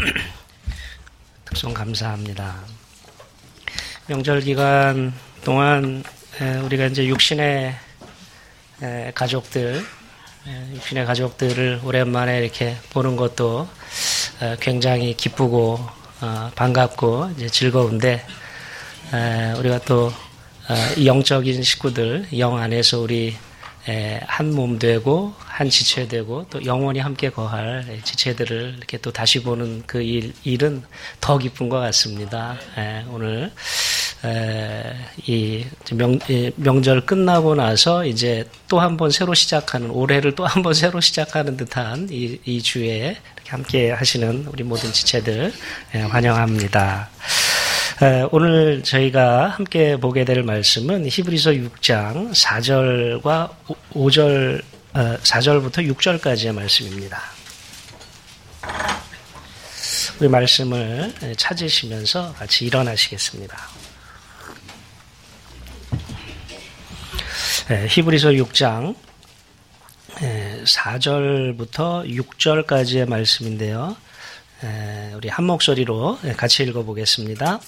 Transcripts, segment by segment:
특송 감사합니다. 명절 기간 동안 우리가 이제 육신의 가족들을 오랜만에 이렇게 보는 것도 굉장히 기쁘고 반갑고 이제 즐거운데 우리가 또 영적인 식구들, 영 안에서 우리 한 몸 되고 한 지체 되고 또 영원히 함께 거할 지체들을 이렇게 또 다시 보는 그 일은 더 기쁜 것 같습니다. 오늘 이 명절 끝나고 나서 이제 또 한 번 새로 시작하는, 올해를 또 한 번 새로 시작하는 듯한 이 주에 이렇게 함께 하시는 우리 모든 지체들 환영합니다. 오늘 저희가 함께 보게 될 말씀은 히브리서 6장 4절과 5절, 4절부터 6절까지의 말씀입니다. 우리 말씀을 찾으시면서 같이 일어나시겠습니다. 히브리서 6장 4절부터 6절까지의 말씀인데요. 우리 한 목소리로 같이 읽어보겠습니다.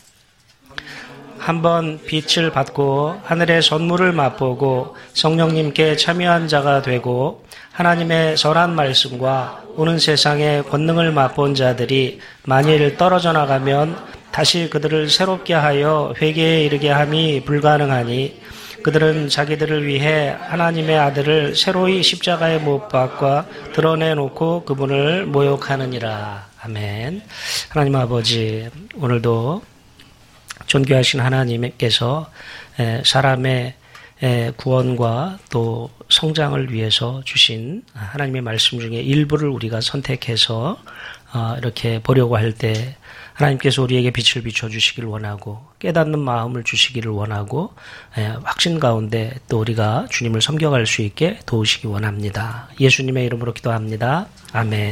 한번 빛을 받고 하늘의 선물을 맛보고 성령님께 참여한 자가 되고 하나님의 선한 말씀과 오는 세상의 권능을 맛본 자들이 만일 떨어져 나가면 다시 그들을 새롭게 하여 회개에 이르게 함이 불가능하니 그들은 자기들을 위해 하나님의 아들을 새로이 십자가에 못 박아 드러내놓고 그분을 모욕하느니라. 아멘. 하나님 아버지, 오늘도 존귀하신 하나님께서 사람의 구원과 또 성장을 위해서 주신 하나님의 말씀 중에 일부를 우리가 선택해서 이렇게 보려고 할 때 하나님께서 우리에게 빛을 비춰주시기를 원하고 깨닫는 마음을 주시기를 원하고 확신 가운데 또 우리가 주님을 섬겨갈 수 있게 도우시기 원합니다. 예수님의 이름으로 기도합니다. 아멘.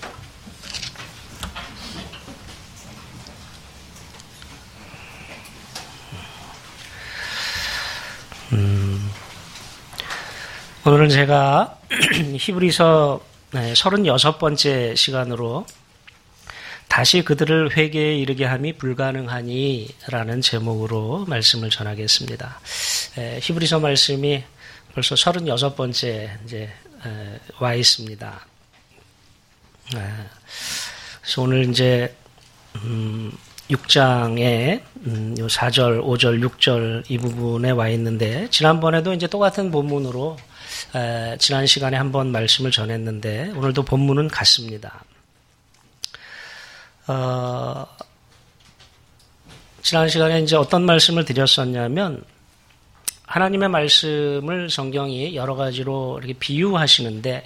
오늘은 제가 히브리서 36번째 시간으로 다시 그들을 회개에 이르게 함이 불가능하니 라는 제목으로 말씀을 전하겠습니다. 히브리서 말씀이 벌써 36번째 이제 와 있습니다. 그래서 오늘 이제 6장에 요 4절, 5절, 6절 이 부분에 와 있는데 지난번에도 이제 똑같은 본문으로 지난 시간에 한번 말씀을 전했는데 오늘도 본문은 같습니다. 지난 시간에 이제 어떤 말씀을 드렸었냐면 하나님의 말씀을 성경이 여러 가지로 이렇게 비유하시는데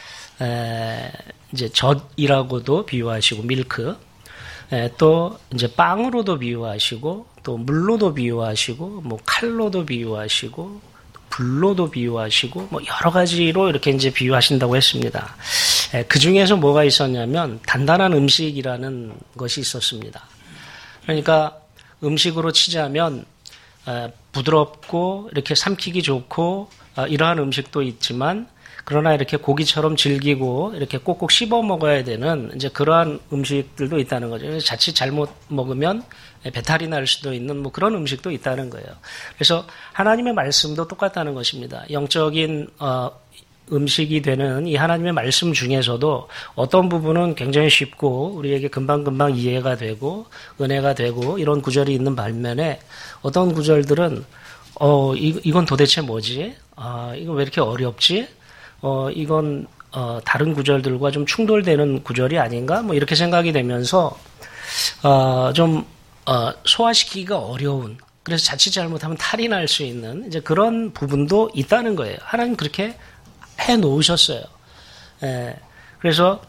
이제 젖이라고도 비유하시고 밀크, 또 이제 빵으로도 비유하시고 또 물로도 비유하시고 뭐 칼로도 비유하시고 불로도 비유하시고 뭐 여러 가지로 이렇게 이제 비유하신다고 했습니다. 그 중에서 뭐가 있었냐면 단단한 음식이라는 것이 있었습니다. 그러니까 음식으로 치자면 부드럽고 이렇게 삼키기 좋고 이러한 음식도 있지만 그러나 이렇게 고기처럼 질기고 이렇게 꼭꼭 씹어 먹어야 되는 이제 그러한 음식들도 있다는 거죠. 자칫 잘못 먹으면 배탈이 날 수도 있는 뭐 그런 음식도 있다는 거예요. 그래서 하나님의 말씀도 똑같다는 것입니다. 영적인 음식이 되는 이 하나님의 말씀 중에서도 어떤 부분은 굉장히 쉽고 우리에게 금방금방 이해가 되고 은혜가 되고 이런 구절이 있는 반면에 어떤 구절들은 이건 도대체 뭐지? 이건 왜 이렇게 어렵지? 이건 다른 구절들과 좀 충돌되는 구절이 아닌가? 뭐 이렇게 생각이 되면서 좀 소화시키기가 어려운, 그래서 자칫 잘못하면 탈이 날 수 있는 이제 그런 부분도 있다는 거예요. 하나님 그렇게 해 놓으셨어요. 그래서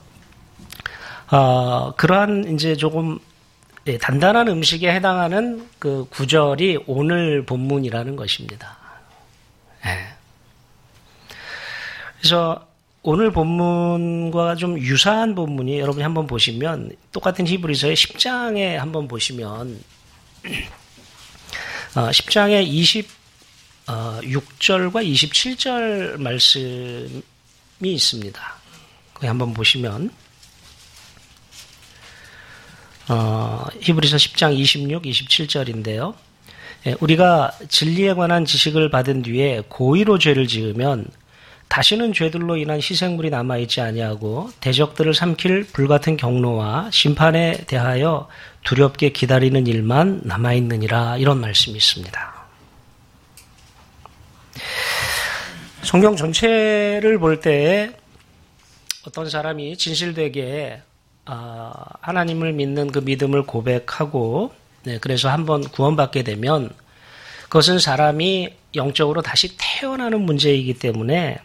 그러한 이제 조금 단단한 음식에 해당하는 그 구절이 오늘 본문이라는 것입니다. 그래서 오늘 본문과 좀 유사한 본문이 여러분이 한번 보시면 똑같은 히브리서의 10장에 한번 보시면 10장에 26절과 27절 말씀이 있습니다. 거기 한번 보시면 히브리서 10장 26, 27절인데요. 우리가 진리에 관한 지식을 받은 뒤에 고의로 죄를 지으면 다시는 죄들로 인한 희생물이 남아있지 아니하고 대적들을 삼킬 불같은 경로와 심판에 대하여 두렵게 기다리는 일만 남아있느니라, 이런 말씀이 있습니다. 성경 전체를 볼 때 어떤 사람이 진실되게 하나님을 믿는 그 믿음을 고백하고 그래서 한번 구원받게 되면 그것은 사람이 영적으로 다시 태어나는 문제이기 때문에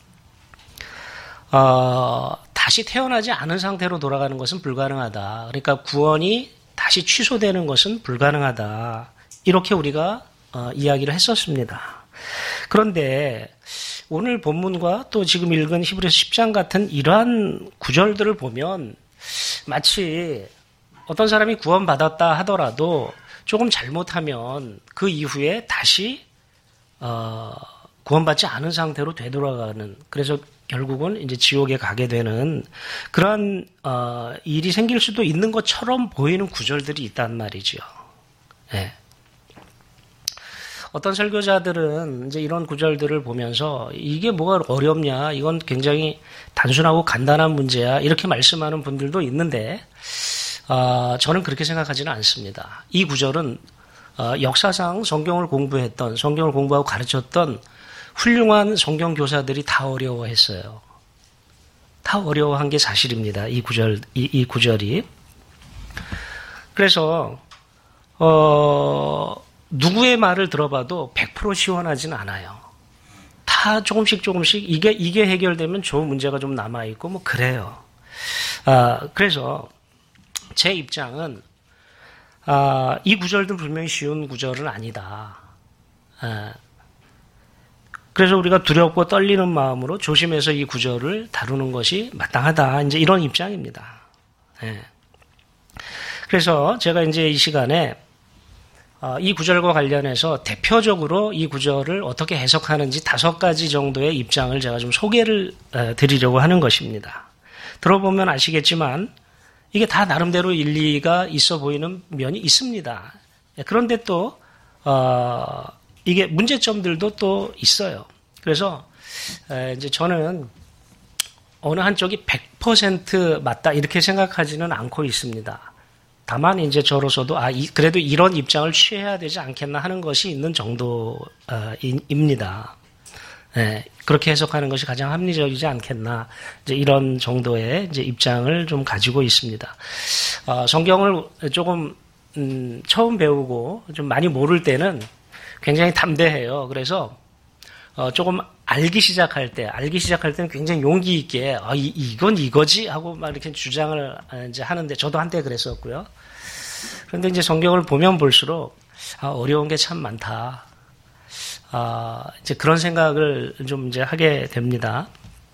다시 태어나지 않은 상태로 돌아가는 것은 불가능하다. 그러니까 구원이 다시 취소되는 것은 불가능하다. 이렇게 우리가 이야기를 했었습니다. 그런데 오늘 본문과 또 지금 읽은 히브리서 10장 같은 이러한 구절들을 보면 마치 어떤 사람이 구원받았다 하더라도 조금 잘못하면 그 이후에 다시 구원받지 않은 상태로 되돌아가는, 그래서 결국은 이제 지옥에 가게 되는 그러한 일이 생길 수도 있는 것처럼 보이는 구절들이 있단 말이죠. 네. 어떤 설교자들은 이제 이런 구절들을 보면서 이게 뭐가 어렵냐, 이건 굉장히 단순하고 간단한 문제야, 이렇게 말씀하는 분들도 있는데 저는 그렇게 생각하지는 않습니다. 이 구절은 역사상 성경을 공부하고 가르쳤던 훌륭한 성경 교사들이 다 어려워했어요. 다 어려워한 게 사실입니다. 이 구절이. 그래서 누구의 말을 들어봐도 100% 시원하진 않아요. 다 조금씩 이게 해결되면 좋은 문제가 좀 남아있고 뭐 그래요. 그래서 제 입장은 이 구절도 분명히 쉬운 구절은 아니다. 그래서 우리가 두렵고 떨리는 마음으로 조심해서 이 구절을 다루는 것이 마땅하다. 이제 이런 입장입니다. 그래서 제가 이제 이 시간에 이 구절과 관련해서 대표적으로 이 구절을 어떻게 해석하는지 5가지 정도의 입장을 제가 좀 소개를 드리려고 하는 것입니다. 들어보면 아시겠지만 이게 다 나름대로 일리가 있어 보이는 면이 있습니다. 그런데 또 이게 문제점들도 또 있어요. 그래서 이제 저는 어느 한쪽이 100% 맞다 이렇게 생각하지는 않고 있습니다. 다만 이제 저로서도 그래도 이런 입장을 취해야 되지 않겠나 하는 것이 있는 정도입니다. 그렇게 해석하는 것이 가장 합리적이지 않겠나, 이제 이런 정도의 이제 입장을 좀 가지고 있습니다. 성경을 조금 처음 배우고 좀 많이 모를 때는 굉장히 담대해요. 그래서 조금 알기 시작할 때는 굉장히 용기 있게 이건 이거지 하고 막 이렇게 주장을 이제 하는데, 저도 한때 그랬었고요. 그런데 이제 성경을 보면 볼수록 어려운 게 참 많다. 이제 그런 생각을 좀 이제 하게 됩니다.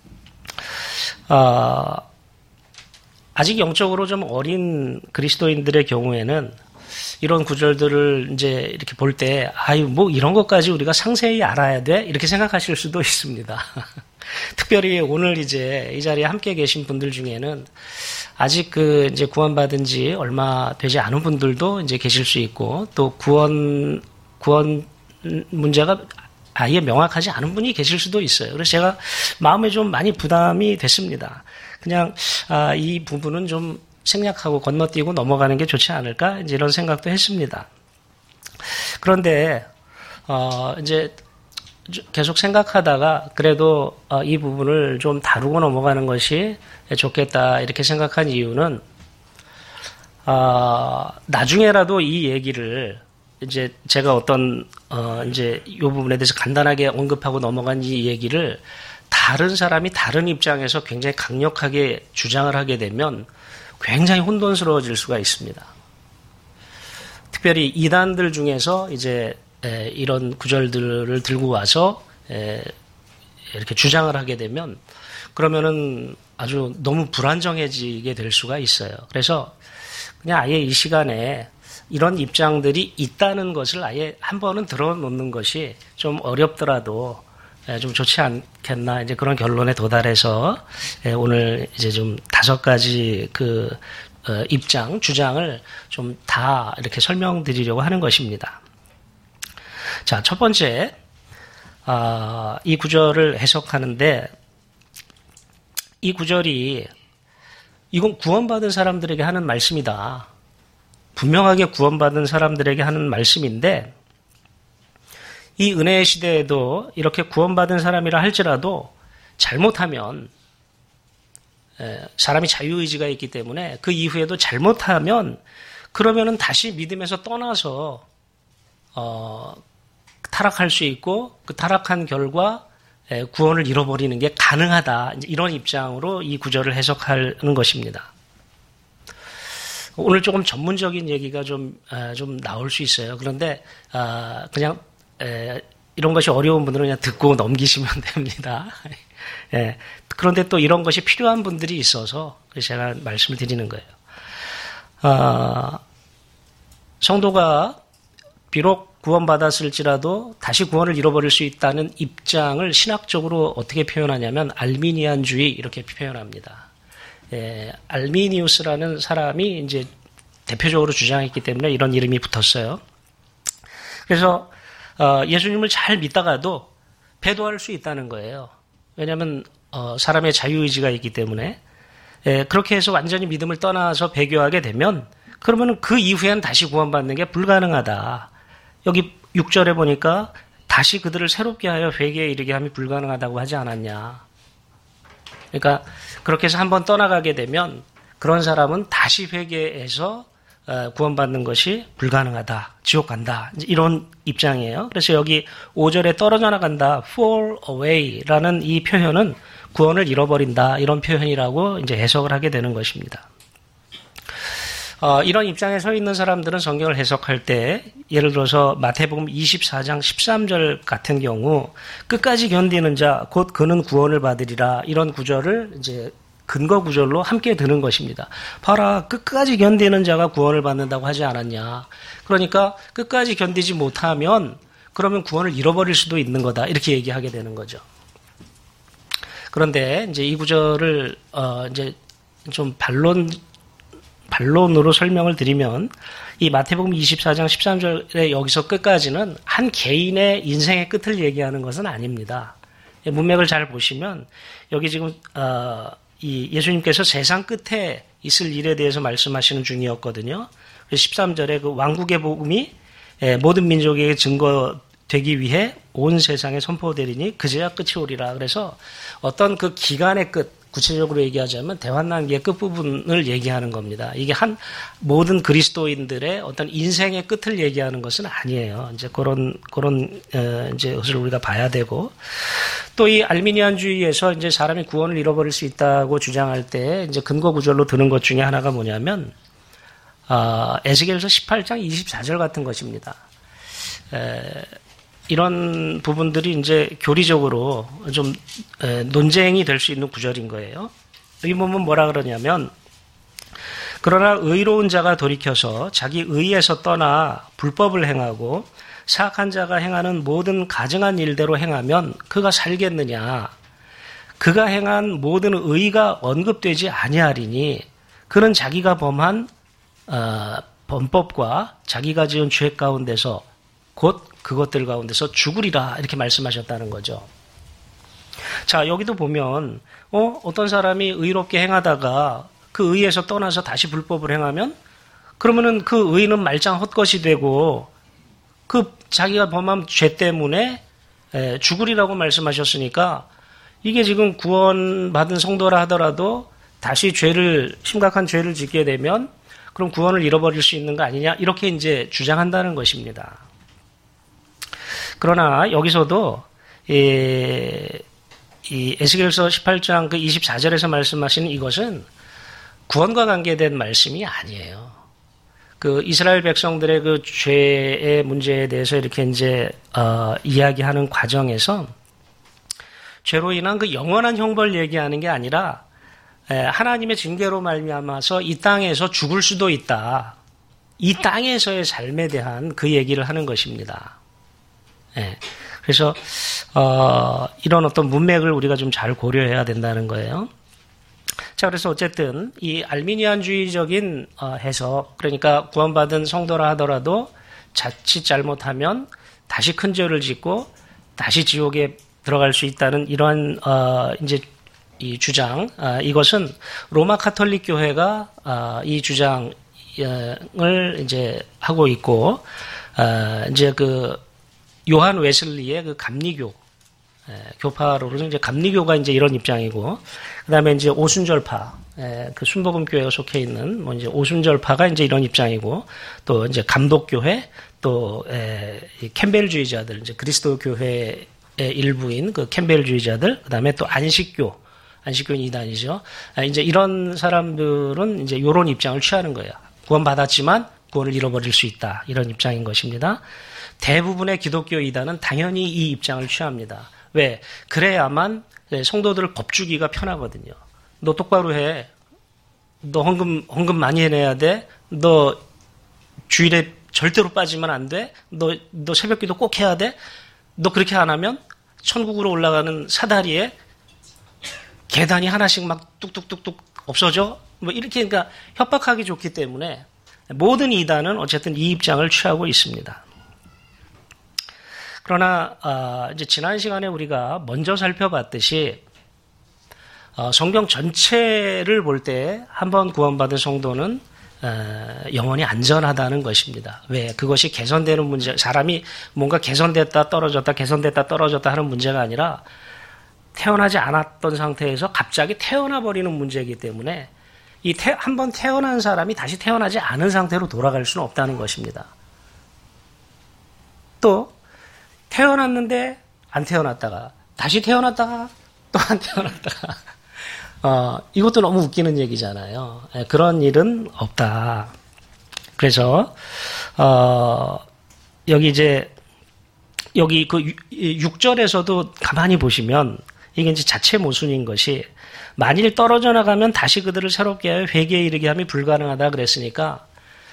아직 영적으로 좀 어린 그리스도인들의 경우에는 이런 구절들을 이제 이렇게 볼 때, 뭐 이런 것까지 우리가 상세히 알아야 돼? 이렇게 생각하실 수도 있습니다. 특별히 오늘 이제 이 자리에 함께 계신 분들 중에는 아직 이제 구원받은 지 얼마 되지 않은 분들도 이제 계실 수 있고, 또 구원 문제가 아예 명확하지 않은 분이 계실 수도 있어요. 그래서 제가 마음에 좀 많이 부담이 됐습니다. 그냥 이 부분은 좀 생략하고 건너뛰고 넘어가는 게 좋지 않을까, 이제 이런 생각도 했습니다. 그런데 이제 계속 생각하다가 그래도 이 부분을 좀 다루고 넘어가는 것이 좋겠다 이렇게 생각한 이유는, 나중에라도 이 얘기를 이제 제가 어떤 이제 이 부분에 대해서 간단하게 언급하고 넘어간 이 얘기를 다른 사람이 다른 입장에서 굉장히 강력하게 주장을 하게 되면 굉장히 혼돈스러워질 수가 있습니다. 특별히 이단들 중에서 이제 이런 구절들을 들고 와서 이렇게 주장을 하게 되면 그러면은 아주 너무 불안정해지게 될 수가 있어요. 그래서 그냥 아예 이 시간에 이런 입장들이 있다는 것을 아예 한 번은 들어놓는 것이 좀 어렵더라도 좀 좋지 않겠나, 이제 그런 결론에 도달해서 오늘 이제 좀 5가지 입장, 주장을 좀 다 이렇게 설명드리려고 하는 것입니다. 자, 첫 번째, 이 구절을 해석하는데, 이 구절이 이건 구원받은 사람들에게 하는 말씀이다. 분명하게 구원받은 사람들에게 하는 말씀인데, 이 은혜의 시대에도 이렇게 구원받은 사람이라 할지라도 잘못하면, 사람이 자유의지가 있기 때문에 그 이후에도 잘못하면 그러면은 다시 믿음에서 떠나서 타락할 수 있고 그 타락한 결과 구원을 잃어버리는 게 가능하다. 이런 입장으로 이 구절을 해석하는 것입니다. 오늘 조금 전문적인 얘기가 좀 나올 수 있어요. 그런데 그냥 이런 것이 어려운 분들은 그냥 듣고 넘기시면 됩니다. 예. 그런데 또 이런 것이 필요한 분들이 있어서 제가 말씀을 드리는 거예요. 성도가 비록 구원받았을지라도 다시 구원을 잃어버릴 수 있다는 입장을 신학적으로 어떻게 표현하냐면 알미니안주의 이렇게 표현합니다. 알미니우스라는 사람이 이제 대표적으로 주장했기 때문에 이런 이름이 붙었어요. 그래서 예수님을 잘 믿다가도 배도할 수 있다는 거예요. 왜냐하면 사람의 자유의지가 있기 때문에 그렇게 해서 완전히 믿음을 떠나서 배교하게 되면 그러면 그 이후에는 다시 구원받는 게 불가능하다. 여기 6절에 보니까 다시 그들을 새롭게 하여 회개에 이르게 함이 불가능하다고 하지 않았냐. 그러니까 그렇게 해서 한번 떠나가게 되면 그런 사람은 다시 회개해서 구원받는 것이 불가능하다. 지옥 간다. 이런 입장이에요. 그래서 여기 5절에 떨어져 나간다. fall away라는 이 표현은 구원을 잃어버린다. 이런 표현이라고 이제 해석을 하게 되는 것입니다. 이런 입장에 서 있는 사람들은 성경을 해석할 때 예를 들어서 마태복음 24장 13절 같은 경우 끝까지 견디는 자 곧 그는 구원을 받으리라 이런 구절을 이제 근거 구절로 함께 드는 것입니다. 봐라, 끝까지 견디는 자가 구원을 받는다고 하지 않았냐. 그러니까 끝까지 견디지 못하면 그러면 구원을 잃어버릴 수도 있는 거다. 이렇게 얘기하게 되는 거죠. 그런데 이제 이 구절을 이제 좀 반론으로 설명을 드리면 이 마태복음 24장 13절에 여기서 끝까지는 한 개인의 인생의 끝을 얘기하는 것은 아닙니다. 문맥을 잘 보시면 여기 지금 이 예수님께서 세상 끝에 있을 일에 대해서 말씀하시는 중이었거든요. 13절에 그 왕국의 복음이 모든 민족에게 증거되기 위해 온 세상에 선포되리니 그제야 끝이 오리라. 그래서 어떤 그 기간의 끝, 구체적으로 얘기하자면 대환난기의 끝부분을 얘기하는 겁니다. 이게 모든 그리스도인들의 어떤 인생의 끝을 얘기하는 것은 아니에요. 이제 그런 이제 것을 우리가 봐야 되고 또 이 알미니안주의에서 이제 사람이 구원을 잃어버릴 수 있다고 주장할 때 이제 근거 구절로 드는 것 중에 하나가 뭐냐면 에스겔서 18장 24절 같은 것입니다. 이런 부분들이 이제 교리적으로 좀 논쟁이 될 수 있는 구절인 거예요. 여기 보면 뭐라 그러냐면 그러나 의로운 자가 돌이켜서 자기 의에서 떠나 불법을 행하고 사악한 자가 행하는 모든 가증한 일대로 행하면 그가 살겠느냐. 그가 행한 모든 의가 언급되지 아니하리니 그는 자기가 범한 범법과 자기가 지은 죄 가운데서 곧 그것들 가운데서 죽으리라 이렇게 말씀하셨다는 거죠. 자, 여기도 보면 어떤 사람이 의롭게 행하다가 그 의에서 떠나서 다시 불법을 행하면 그러면은 그 의는 말짱 헛것이 되고 그 자기가 범한 죄 때문에 죽으리라고 말씀하셨으니까 이게 지금 구원받은 성도라 하더라도 다시 심각한 죄를 짓게 되면 그럼 구원을 잃어버릴 수 있는 거 아니냐 이렇게 이제 주장한다는 것입니다. 그러나 여기서도 이 에스겔서 18장 그 24절에서 말씀하시는 이것은 구원과 관계된 말씀이 아니에요. 그 이스라엘 백성들의 그 죄의 문제에 대해서 이렇게 이제 이야기하는 과정에서 죄로 인한 그 영원한 형벌 얘기하는 게 아니라 하나님의 징계로 말미암아서 이 땅에서 죽을 수도 있다. 이 땅에서의 삶에 대한 그 얘기를 하는 것입니다. 그래서 이런 어떤 문맥을 우리가 좀 잘 고려해야 된다는 거예요. 자, 그래서 어쨌든 이 알미니안주의적인 해석, 그러니까 구원받은 성도라 하더라도 자칫 잘못하면 다시 큰 죄를 짓고 다시 지옥에 들어갈 수 있다는 이러한 이제 이 주장, 이것은 로마 카톨릭 교회가 이 주장을 이제 하고 있고, 이제 그 요한 웨슬리의 그 감리교 교파로는 이제 감리교가 이제 이런 입장이고, 그다음에 이제 오순절파, 그 순복음교회가 속해 있는 뭐 이제 오순절파가 이제 이런 입장이고, 또 이제 감독교회, 또 캠벨주의자들, 이제 그리스도 교회의 일부인 그 캠벨주의자들, 그다음에 또 안식교인 이단이죠. 이제 이런 사람들은 이제 이런 입장을 취하는 거예요. 구원받았지만 구원을 잃어버릴 수 있다, 이런 입장인 것입니다. 대부분의 기독교 이단은 당연히 이 입장을 취합니다. 왜? 그래야만 성도들을 겁주기가 편하거든요. 너 똑바로 해. 너 헌금 많이 해내야 돼. 너 주일에 절대로 빠지면 안 돼. 너 새벽기도 꼭 해야 돼. 너 그렇게 안 하면 천국으로 올라가는 사다리에 계단이 하나씩 막 뚝뚝뚝뚝 없어져. 뭐 이렇게 그러니까 협박하기 좋기 때문에 모든 이단은 어쨌든 이 입장을 취하고 있습니다. 그러나 이제 지난 시간에 우리가 먼저 살펴봤듯이 성경 전체를 볼 때 한번 구원받은 성도는 영원히 안전하다는 것입니다. 왜? 그것이 개선되는 문제, 사람이 뭔가 개선됐다 떨어졌다 개선됐다 떨어졌다 하는 문제가 아니라 태어나지 않았던 상태에서 갑자기 태어나 버리는 문제이기 때문에 한번 태어난 사람이 다시 태어나지 않은 상태로 돌아갈 수는 없다는 것입니다. 또 태어났는데 안 태어났다가 다시 태어났다가 또 안 태어났다가 이것도 너무 웃기는 얘기잖아요. 그런 일은 없다. 그래서 여기 그 6절에서도 가만히 보시면 이게 이제 자체 모순인 것이, 만일 떨어져 나가면 다시 그들을 새롭게 하여 회개에 이르게 함이 불가능하다 그랬으니까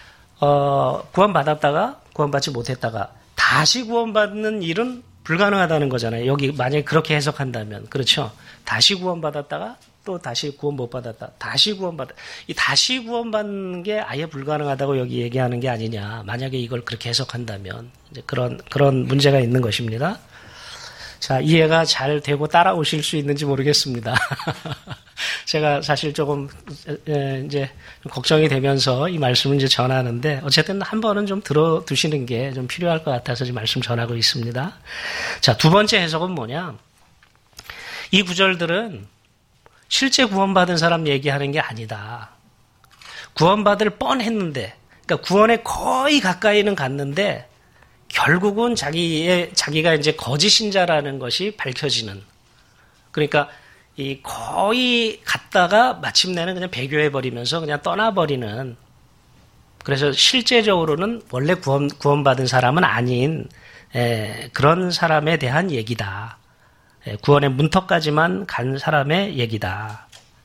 구원받았다가 구원받지 못했다가 다시 구원받는 일은 불가능하다는 거잖아요. 여기 만약에 그렇게 해석한다면. 그렇죠? 다시 구원받았다가 또 다시 구원 못 받았다. 이 다시 구원받는 게 아예 불가능하다고 여기 얘기하는 게 아니냐. 만약에 이걸 그렇게 해석한다면 이제 그런 문제가 있는 것입니다. 자, 이해가 잘 되고 따라오실 수 있는지 모르겠습니다. 제가 사실 조금 이제 걱정이 되면서 이 말씀을 이제 전하는데, 어쨌든 한 번은 좀 들어두시는 게 좀 필요할 것 같아서 지금 말씀 전하고 있습니다. 자, 두 번째 해석은 뭐냐? 이 구절들은 실제 구원받은 사람 얘기하는 게 아니다. 구원받을 뻔했는데, 그러니까 구원에 거의 가까이는 갔는데 결국은 자기가 이제 거짓 신자라는 것이 밝혀지는. 그러니까 이 거의 갔다가 마침내는 그냥 배교해 버리면서 그냥 떠나버리는. 그래서 실제적으로는 원래 구원받은 사람은 아닌 그런 사람에 대한 얘기다. 구원의 문턱까지만 간 사람의 얘기다.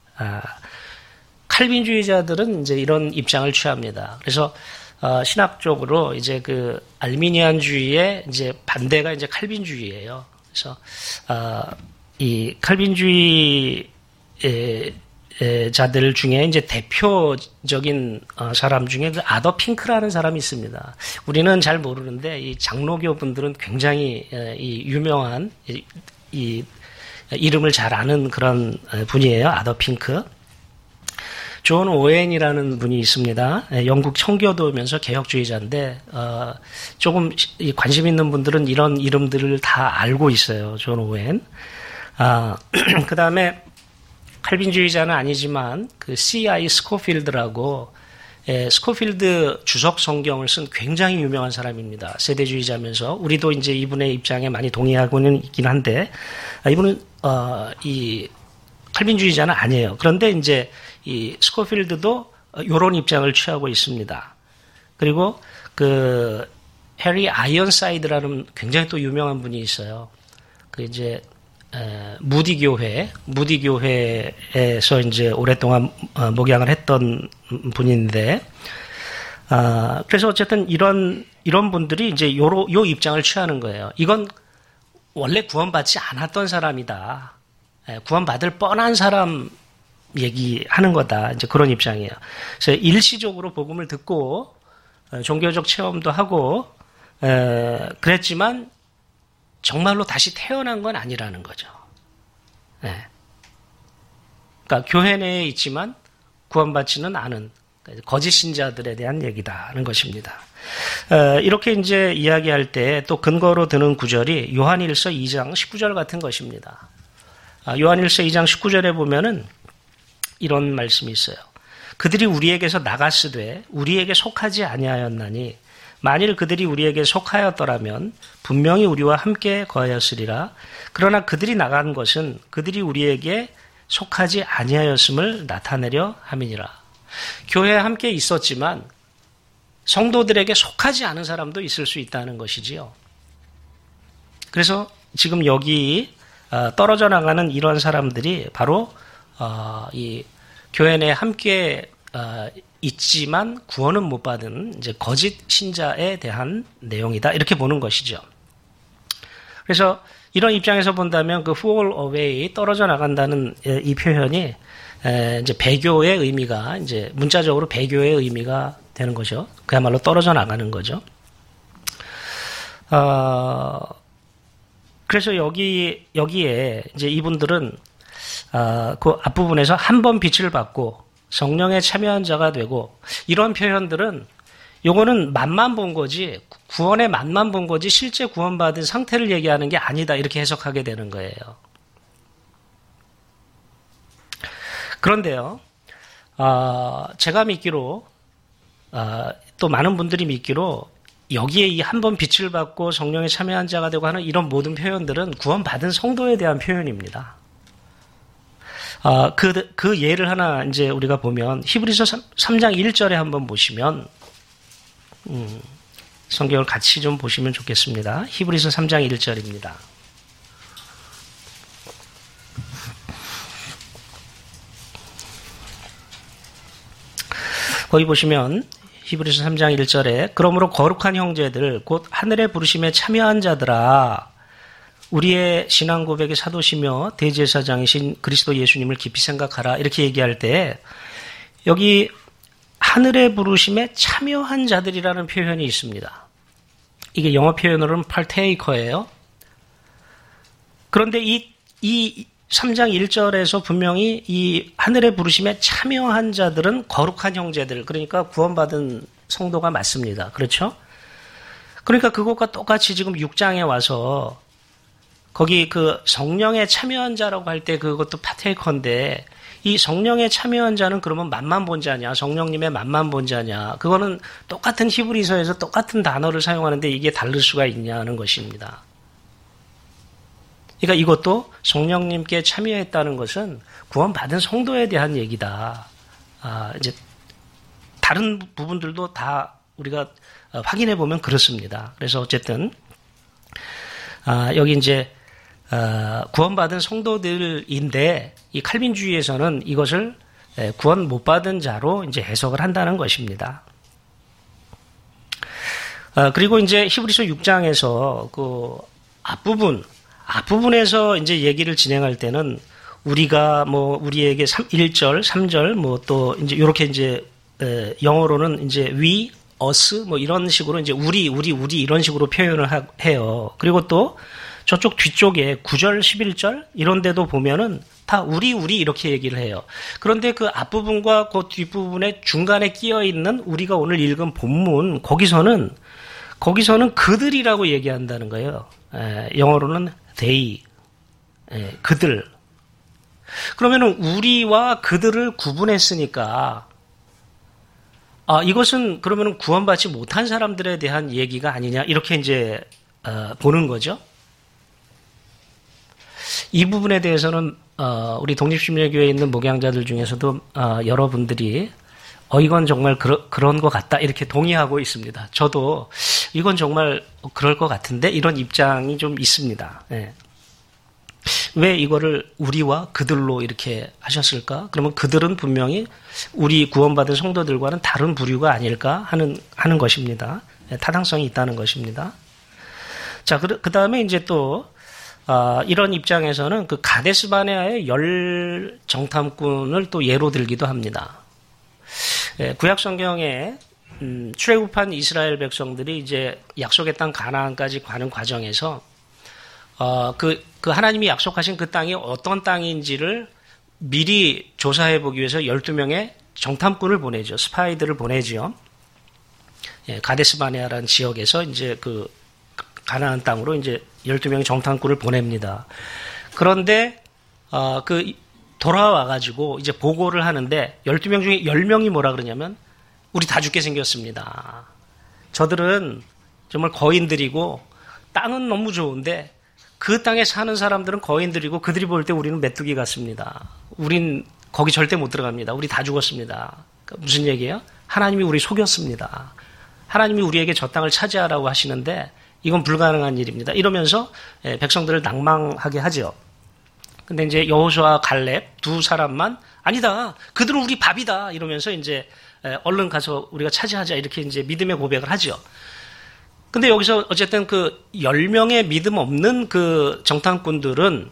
칼빈주의자들은 이제 이런 입장을 취합니다. 그래서 신학적으로 이제 그 알미니안주의의 이제 반대가 이제 칼빈주의예요. 그래서 이 칼빈주의 자들 중에 이제 대표적인 사람 중에 그 아더 핑크라는 사람이 있습니다. 우리는 잘 모르는데 이 장로교 분들은 굉장히 이 유명한 이 이름을 잘 아는 그런 분이에요. 아더 핑크. 존 오웬이라는 분이 있습니다. 영국 청교도면서 개혁주의자인데 조금 관심 있는 분들은 이런 이름들을 다 알고 있어요. 존 오웬. 그 다음에 칼빈주의자는 아니지만 그 C.I. 스코필드라고 스코필드 주석 성경을 쓴 굉장히 유명한 사람입니다. 세대주의자면서 우리도 이제 이분의 입장에 많이 동의하고는 있긴 한데 이분은 이 칼빈주의자는 아니에요. 그런데 이제 이 스코필드도 이런 입장을 취하고 있습니다. 그리고 그 해리 아이언사이드라는 굉장히 또 유명한 분이 있어요. 그 이제 무디 교회에서 이제 오랫동안 목양을 했던 분인데, 그래서 어쨌든 이런 분들이 이제 요 입장을 취하는 거예요. 이건 원래 구원받지 않았던 사람이다. 구원받을 뻔한 사람을 얘기하는 거다. 이제 그런 입장이에요. 그래서 일시적으로 복음을 듣고 종교적 체험도 하고 그랬지만 정말로 다시 태어난 건 아니라는 거죠. 그러니까 교회 내에 있지만 구원받지는 않은 거짓 신자들에 대한 얘기다는 것입니다. 이렇게 이제 이야기할 때 또 근거로 드는 구절이 요한일서 2장 19절 같은 것입니다. 요한일서 2장 19절에 보면은 이런 말씀이 있어요. 그들이 우리에게서 나갔으되 우리에게 속하지 아니하였나니 만일 그들이 우리에게 속하였더라면 분명히 우리와 함께 거하였으리라. 그러나 그들이 나간 것은 그들이 우리에게 속하지 아니하였음을 나타내려 함이니라. 교회에 함께 있었지만 성도들에게 속하지 않은 사람도 있을 수 있다는 것이지요. 그래서 지금 여기 떨어져 나가는 이런 사람들이 바로 이 교회 내에 함께 있지만 구원은 못 받은 이제 거짓 신자에 대한 내용이다. 이렇게 보는 것이죠. 그래서 이런 입장에서 본다면 그 fall away, 떨어져 나간다는 이 표현이 이제 배교의 의미가 이제 문자적으로 배교의 의미가 되는 거죠. 그야말로 떨어져 나가는 거죠. 그래서 여기에 이제 이분들은 그 앞부분에서 한 번 빛을 받고 성령에 참여한 자가 되고 이런 표현들은 요거는 맛만 본 거지 구원의 맛만 본 거지 실제 구원받은 상태를 얘기하는 게 아니다 이렇게 해석하게 되는 거예요. 그런데요, 제가 믿기로 또 많은 분들이 믿기로 여기에 이 한 번 빛을 받고 성령에 참여한 자가 되고 하는 이런 모든 표현들은 구원받은 성도에 대한 표현입니다. 그 예를 하나 이제 우리가 보면 히브리서 3장 1절에 한번 보시면 성경을 같이 좀 보시면 좋겠습니다. 히브리서 3장 1절입니다. 거기 보시면 히브리서 3장 1절에 그러므로 거룩한 형제들 곧 하늘의 부르심에 참여한 자들아 우리의 신앙 고백의 사도시며 대제사장이신 그리스도 예수님을 깊이 생각하라 이렇게 얘기할 때 여기 하늘의 부르심에 참여한 자들이라는 표현이 있습니다. 이게 영어 표현으로는 partaker예요. 그런데 이 3장 1절에서 분명히 이 하늘의 부르심에 참여한 자들은 거룩한 형제들, 그러니까 구원받은 성도가 맞습니다. 그렇죠? 그러니까 그것과 똑같이 지금 6장에 와서 거기 그 성령에 참여한 자라고 할 때 그것도 파테이커인데 이 성령에 참여한 자는 그러면 맛만 본 자냐, 성령님의 맛만 본 자냐, 그거는 똑같은 히브리서에서 똑같은 단어를 사용하는데 이게 다를 수가 있냐는 것입니다. 그러니까 이것도 성령님께 참여했다는 것은 구원받은 성도에 대한 얘기다. 이제 다른 부분들도 다 우리가 확인해 보면 그렇습니다. 그래서 어쨌든 여기 이제 구원받은 성도들인데 이 칼빈주의에서는 이것을 구원 못 받은 자로 이제 해석을 한다는 것입니다. 그리고 이제 히브리서 6장에서 그 앞부분에서 이제 얘기를 진행할 때는 우리가 뭐 우리에게 1절, 3절 뭐 또 이제 요렇게 이제 영어로는 이제 we, us 뭐 이런 식으로 이제 우리 이런 식으로 표현을 해요. 그리고 또 저쪽 뒤쪽에 9절, 11절 이런 데도 보면은 다 우리 이렇게 얘기를 해요. 그런데 그 앞부분과 그 뒷부분에 중간에 끼어 있는 우리가 오늘 읽은 본문 거기서는 그들이라고 얘기한다는 거예요. 영어로는 they, 그들. 그러면은 우리와 그들을 구분했으니까 이것은 그러면은 구원받지 못한 사람들에 대한 얘기가 아니냐 이렇게 이제 보는 거죠. 이 부분에 대해서는 우리 독립심리교회에 있는 목양자들 중에서도 여러분들이 이건 정말 그런 것 같다 이렇게 동의하고 있습니다. 저도 이건 정말 그럴 것 같은데 이런 입장이 좀 있습니다. 네. 왜 이거를 우리와 그들로 이렇게 하셨을까? 그러면 그들은 분명히 우리 구원받은 성도들과는 다른 부류가 아닐까 하는 것입니다. 네, 타당성이 있다는 것입니다. 자, 그 다음에 이제 또 이런 입장에서는 그 가데스 바네아의 열 정탐꾼을 또 예로 들기도 합니다. 구약 성경에 출애굽한 이스라엘 백성들이 이제 약속의 땅 가나안까지 가는 과정에서 그 하나님이 약속하신 그 땅이 어떤 땅인지를 미리 조사해 보기 위해서 12명의 정탐꾼을 보내죠. 스파이들을 보내죠. 가데스 바네아라는 지역에서 이제 그 가나안 땅으로 이제 12명의 정탐꾼을 보냅니다. 그런데 돌아와가지고 이제 보고를 하는데 12명 중에 10명이 뭐라 그러냐면 우리 다 죽게 생겼습니다. 저들은 정말 거인들이고 땅은 너무 좋은데 그 땅에 사는 사람들은 거인들이고 그들이 볼 때 우리는 메뚜기 같습니다. 우린 거기 절대 못 들어갑니다. 우리 다 죽었습니다. 그러니까 무슨 얘기예요? 하나님이 우리 속였습니다. 하나님이 우리에게 저 땅을 차지하라고 하시는데 이건 불가능한 일입니다. 이러면서 백성들을 낭망하게 하죠. 근데 이제 여호수아와 갈렙 두 사람만 아니다. 그들은 우리 밥이다. 이러면서 이제 얼른 가서 우리가 차지하자. 이렇게 이제 믿음의 고백을 하죠. 근데 여기서 어쨌든 그 10명의 믿음 없는 그 정탐꾼들은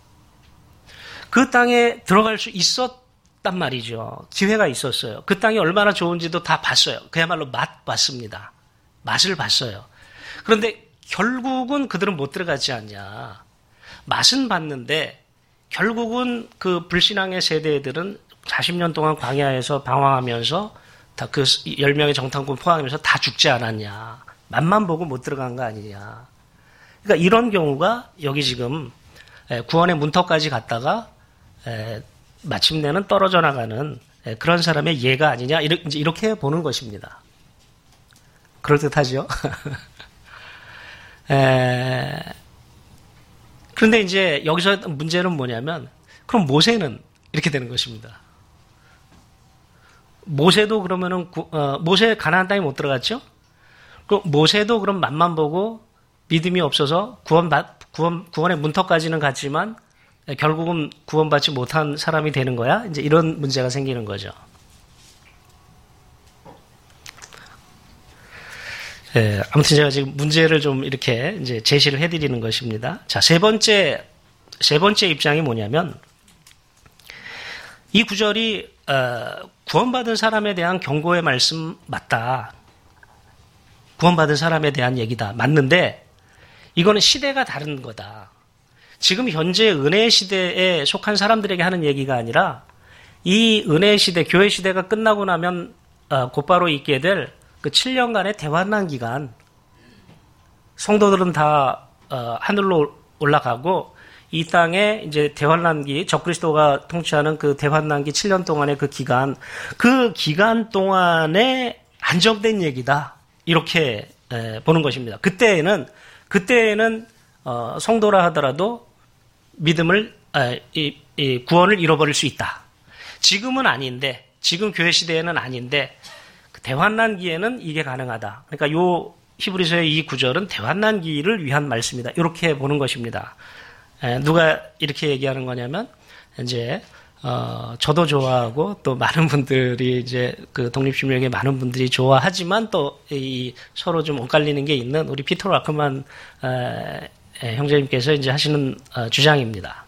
그 땅에 들어갈 수 있었단 말이죠. 기회가 있었어요. 그 땅이 얼마나 좋은지도 다 봤어요. 그야말로 맛봤습니다. 맛을 봤어요. 그런데 결국은 그들은 못 들어가지 않냐. 맛은 봤는데 결국은 그 불신앙의 세대들은 40년 동안 광야에서 방황하면서 다 그 10명의 정탐꾼 포함하면서 다 죽지 않았냐. 맛만 보고 못 들어간 거 아니냐. 그러니까 이런 경우가 여기 지금 구원의 문턱까지 갔다가 마침내는 떨어져 나가는 그런 사람의 예가 아니냐. 이렇게 보는 것입니다. 그럴듯하죠? 그런데 이제 여기서 문제는 뭐냐면 그럼 모세는 이렇게 되는 것입니다. 모세도 그러면은 모세 가나안 땅에 못 들어갔죠? 그 모세도 그럼 맛만 보고 믿음이 없어서 구원의 문턱까지는 갔지만 결국은 구원받지 못한 사람이 되는 거야? 이제 이런 문제가 생기는 거죠. 아무튼 제가 지금 문제를 좀 이렇게 이제 제시를 해드리는 것입니다. 자, 세 번째 입장이 뭐냐면 이 구절이 구원받은 사람에 대한 경고의 말씀 맞다. 구원받은 사람에 대한 얘기다. 맞는데 이거는 시대가 다른 거다. 지금 현재 은혜의 시대에 속한 사람들에게 하는 얘기가 아니라 이 은혜의 시대, 교회 시대가 끝나고 나면 곧바로 있게 될 그 7년간의 대환난 기간, 성도들은 다 하늘로 올라가고 이 땅에 이제 대환난기, 적그리스도가 통치하는 그 대환난기 7년 동안의 그 기간 동안에 안정된 얘기다. 이렇게 보는 것입니다. 그때에는 성도라 하더라도 믿음을 구원을 잃어버릴 수 있다. 지금은 아닌데, 지금 교회 시대에는 아닌데 대환난기에는 이게 가능하다. 그러니까 요 히브리서의 이 구절은 대환난기를 위한 말씀이다. 이렇게 보는 것입니다. 누가 이렇게 얘기하는 거냐면 이제 저도 좋아하고 또 많은 분들이 이제 그 독립신명의 많은 분들이 좋아하지만 또 이 서로 좀 엇갈리는 게 있는 우리 피터 라크만 형제님께서 이제 하시는 주장입니다.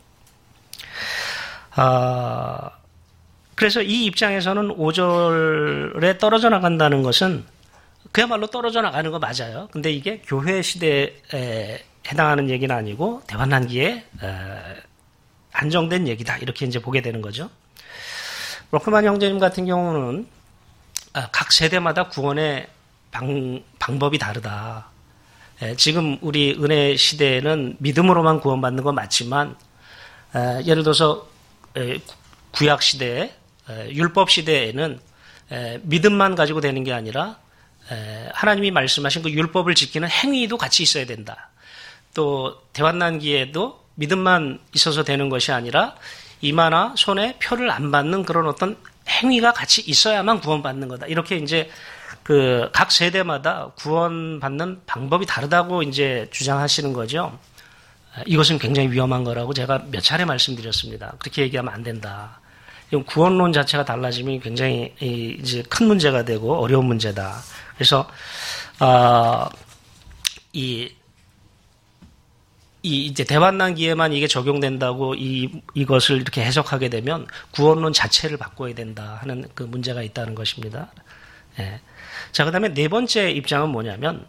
그래서 이 입장에서는 5절에 떨어져 나간다는 것은 그야말로 떨어져 나가는 거 맞아요. 근데 이게 교회 시대에 해당하는 얘기는 아니고 대환난기에 안정된 얘기다. 이렇게 이제 보게 되는 거죠. 로크만 형제님 같은 경우는 각 세대마다 구원의 방법이 다르다. 지금 우리 은혜 시대에는 믿음으로만 구원받는 건 맞지만 예를 들어서 구약 시대에 율법 시대에는 믿음만 가지고 되는 게 아니라 하나님이 말씀하신 그 율법을 지키는 행위도 같이 있어야 된다. 또 대환난기에도 믿음만 있어서 되는 것이 아니라 이마나 손에 표를 안 받는 그런 어떤 행위가 같이 있어야만 구원받는 거다. 이렇게 이제 그 각 세대마다 구원받는 방법이 다르다고 이제 주장하시는 거죠. 이것은 굉장히 위험한 거라고 제가 몇 차례 말씀드렸습니다. 그렇게 얘기하면 안 된다. 구원론 자체가 달라지면 굉장히 이제 큰 문제가 되고 어려운 문제다. 그래서 이 이제 대환난기에만 이게 적용된다고 이것을 이렇게 해석하게 되면 구원론 자체를 바꿔야 된다 하는 그 문제가 있다는 것입니다. 예. 자, 그 다음에 네 번째 입장은 뭐냐면,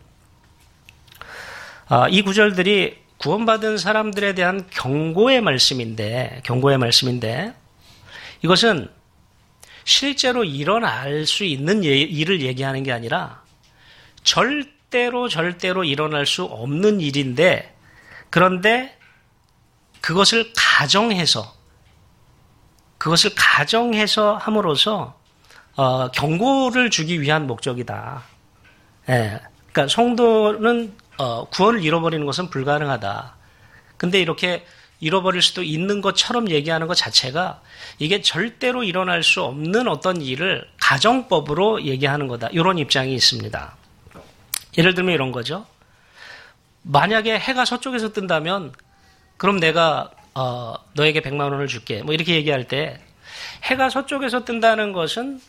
이 구절들이 구원받은 사람들에 대한 경고의 말씀인데, 이것은 실제로 일어날 수 있는 일을 얘기하는 게 아니라 절대로 일어날 수 없는 일인데, 그런데 그것을 가정해서 함으로써 경고를 주기 위한 목적이다. 예. 그러니까 성도는 구원을 잃어버리는 것은 불가능하다. 근데 이렇게 잃어버릴 수도 있는 것처럼 얘기하는 것 자체가 이게 절대로 일어날 수 없는 어떤 일을 가정법으로 얘기하는 거다. 이런 입장이 있습니다. 예를 들면 이런 거죠. 만약에 해가 서쪽에서 뜬다면 그럼 내가 너에게 100만 원을 줄게. 뭐 이렇게 얘기할 때 해가 서쪽에서 뜬다는 것은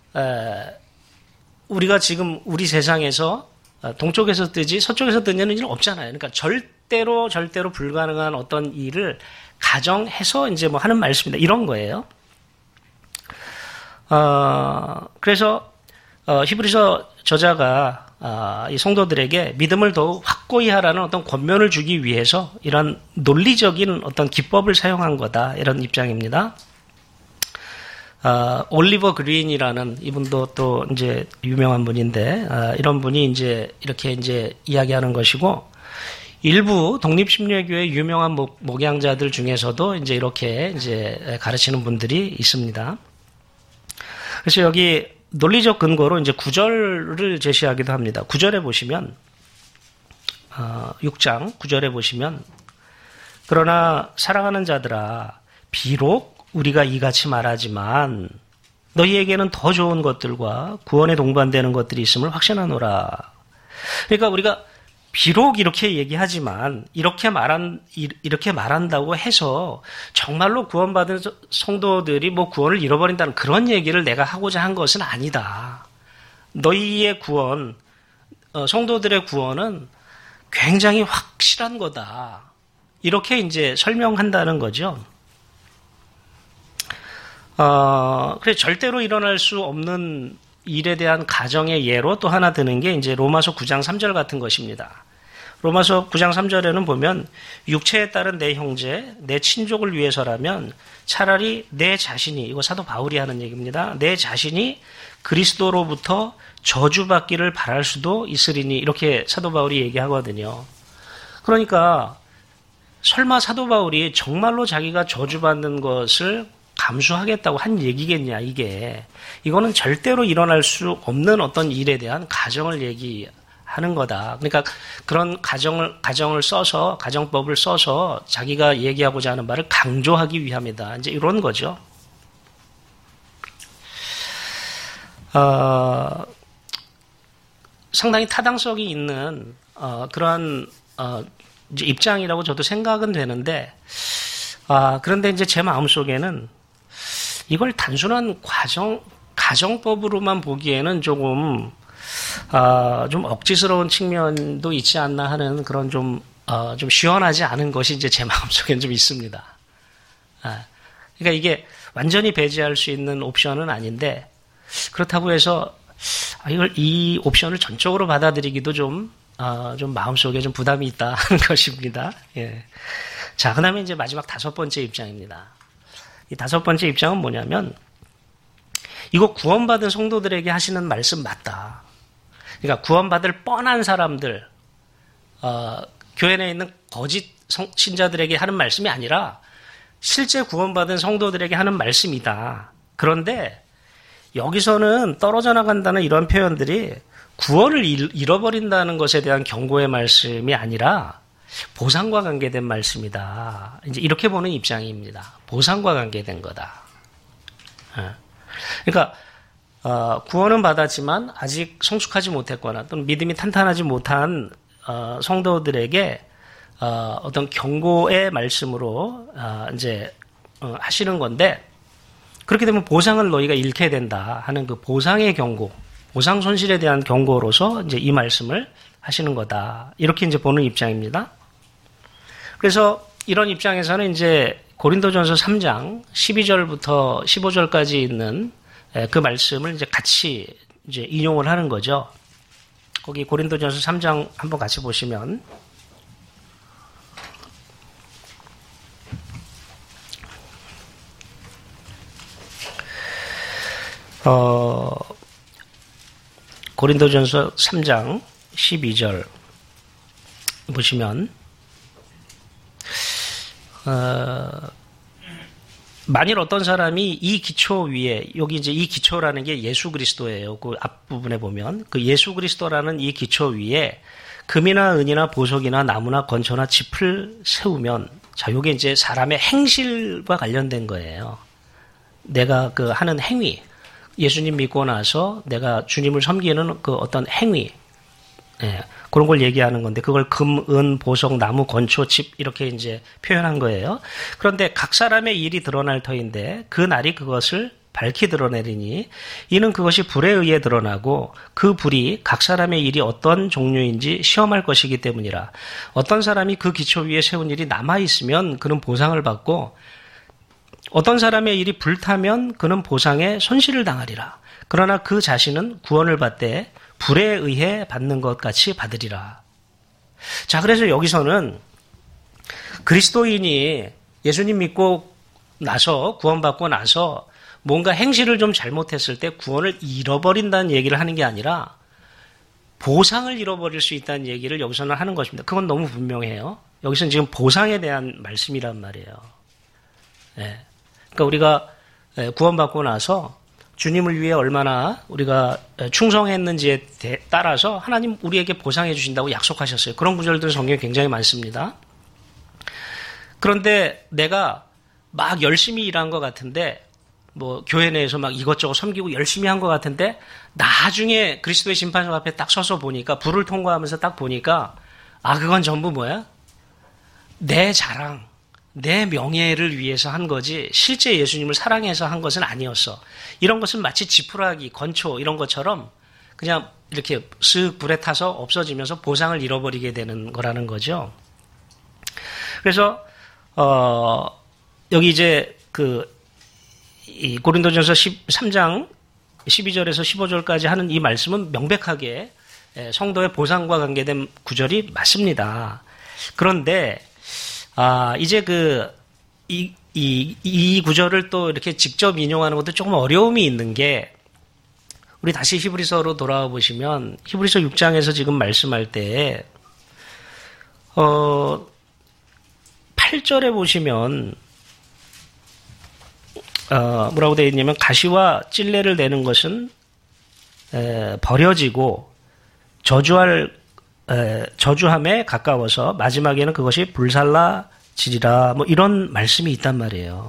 우리가 지금 우리 세상에서 동쪽에서 뜨지 서쪽에서 뜨는 일은 없잖아요. 그러니까 절대로 불가능한 어떤 일을 가정해서 이제 뭐 하는 말씀이다. 이런 거예요. 그래서 히브리서 저자가 이 성도들에게 믿음을 더욱 확고히 하라는 어떤 권면을 주기 위해서 이런 논리적인 어떤 기법을 사용한 거다. 이런 입장입니다. 올리버 그린이라는 이분도 또 이제 유명한 분인데, 이런 분이 이제 이렇게 이제 이야기하는 것이고, 일부 독립심리교의 유명한 목양자들 중에서도 이제 이렇게 이제 가르치는 분들이 있습니다. 그래서 여기 논리적 근거로 이제 구절을 제시하기도 합니다. 9절에 보시면, 6장 9절에 보시면, 그러나 사랑하는 자들아, 비록 우리가 이같이 말하지만 너희에게는 더 좋은 것들과 구원에 동반되는 것들이 있음을 확신하노라. 그러니까 우리가 비록 이렇게 얘기하지만 이렇게 말한다고 해서 정말로 구원받은 성도들이 뭐 구원을 잃어버린다는 그런 얘기를 내가 하고자 한 것은 아니다. 너희의 구원, 성도들의 구원은 굉장히 확실한 거다. 이렇게 이제 설명한다는 거죠. 그래서 절대로 일어날 수 없는 일에 대한 가정의 예로 또 하나 드는 게 이제 로마서 9장 3절 같은 것입니다. 로마서 9장 3절에는 보면 육체에 따른 내 형제, 내 친족을 위해서라면 차라리 내 자신이, 이거 사도 바울이 하는 얘기입니다. 내 자신이 그리스도로부터 저주받기를 바랄 수도 있으리니 이렇게 사도 바울이 얘기하거든요. 그러니까 설마 사도 바울이 정말로 자기가 저주받는 것을 감수하겠다고 한 얘기겠냐, 이게. 이거는 절대로 일어날 수 없는 어떤 일에 대한 가정을 얘기하는 거다. 그러니까 그런 가정을 써서, 가정법을 써서 자기가 얘기하고자 하는 말을 강조하기 위함이다. 이제 이런 거죠. 상당히 타당성이 있는, 그러한, 이제 입장이라고 저도 생각은 되는데, 그런데 이제 제 마음속에는 이걸 단순한 가정법으로만 보기에는 조금 억지스러운 측면도 있지 않나 하는 그런 좀 시원하지 않은 것이 이제 제 마음속에는 좀 있습니다. 그러니까 이게 완전히 배제할 수 있는 옵션은 아닌데, 그렇다고 해서 이 옵션을 전적으로 받아들이기도 좀 마음속에 좀 부담이 있다 하는 것입니다. 예. 자, 그 다음에 이제 마지막 5번째 입장입니다. 이 5번째 입장은 뭐냐면, 이거 구원받은 성도들에게 하시는 말씀 맞다. 그러니까 구원받을 뻔한 사람들, 교회 내에 있는 거짓 신자들에게 하는 말씀이 아니라 실제 구원받은 성도들에게 하는 말씀이다. 그런데 여기서는 떨어져 나간다는 이런 표현들이 구원을 잃어버린다는 것에 대한 경고의 말씀이 아니라 보상과 관계된 말씀이다. 이제 이렇게 보는 입장입니다. 보상과 관계된 거다. 그러니까 구원은 받았지만 아직 성숙하지 못했거나 또는 믿음이 탄탄하지 못한 성도들에게 어떤 경고의 말씀으로 이제 하시는 건데, 그렇게 되면 보상을 너희가 잃게 된다 하는 그 보상의 경고, 보상 손실에 대한 경고로서 이제 이 말씀을 하시는 거다. 이렇게 이제 보는 입장입니다. 그래서 이런 입장에서는 이제 고린도전서 3장 12절부터 15절까지 있는 그 말씀을 이제 같이 이제 인용을 하는 거죠. 거기 고린도전서 3장 한번 같이 보시면 고린도전서 3장 12절 보시면 만일 어떤 사람이 이 기초 위에, 여기 이제 이 기초라는 게 예수 그리스도예요. 그 앞부분에 보면 그 예수 그리스도라는 이 기초 위에 금이나 은이나 보석이나 나무나 건초나 짚을 세우면, 자, 요게 이제 사람의 행실과 관련된 거예요. 내가 그 하는 행위, 예수님 믿고 나서 내가 주님을 섬기는 그 어떤 행위, 예, 그런 걸 얘기하는 건데, 그걸 금, 은, 보석, 나무, 건초, 집 이렇게 이제 표현한 거예요. 그런데 각 사람의 일이 드러날 터인데 그 날이 그것을 밝히 드러내리니 이는 그것이 불에 의해 드러나고 그 불이 각 사람의 일이 어떤 종류인지 시험할 것이기 때문이라. 어떤 사람이 그 기초 위에 세운 일이 남아있으면 그는 보상을 받고 어떤 사람의 일이 불타면 그는 보상에 손실을 당하리라. 그러나 그 자신은 구원을 받되 불에 의해 받는 것 같이 받으리라. 자, 그래서 여기서는 그리스도인이 예수님 믿고 나서, 구원받고 나서 뭔가 행실을 좀 잘못했을 때 구원을 잃어버린다는 얘기를 하는 게 아니라 보상을 잃어버릴 수 있다는 얘기를 여기서는 하는 것입니다. 그건 너무 분명해요. 여기서는 지금 보상에 대한 말씀이란 말이에요. 네. 그러니까 우리가 구원받고 나서 주님을 위해 얼마나 우리가 충성했는지에 따라서 하나님 우리에게 보상해 주신다고 약속하셨어요. 그런 구절들 성경에 굉장히 많습니다. 그런데 내가 막 열심히 일한 것 같은데, 뭐 교회 내에서 막 이것저것 섬기고 열심히 한 것 같은데 나중에 그리스도의 심판석 앞에 딱 서서 보니까, 불을 통과하면서 딱 보니까, 아, 그건 전부 뭐야? 내 자랑, 내 명예를 위해서 한 거지 실제 예수님을 사랑해서 한 것은 아니었어. 이런 것은 마치 지푸라기, 건초 이런 것처럼 그냥 이렇게 쓱 불에 타서 없어지면서 보상을 잃어버리게 되는 거라는 거죠. 그래서 여기 이제 이 고린도전서 13장 12절에서 15절까지 하는 이 말씀은 명백하게 성도의 보상과 관계된 구절이 맞습니다. 그런데 이제 이 구절을 또 이렇게 직접 인용하는 것도 조금 어려움이 있는 게, 우리 다시 히브리서로 돌아와 보시면, 히브리서 6장에서 지금 말씀할 때, 8절에 보시면, 뭐라고 되어 있냐면, 가시와 찔레를 내는 것은, 버려지고, 저주함에 가까워서 마지막에는 그것이 불살라지리라, 뭐 이런 말씀이 있단 말이에요.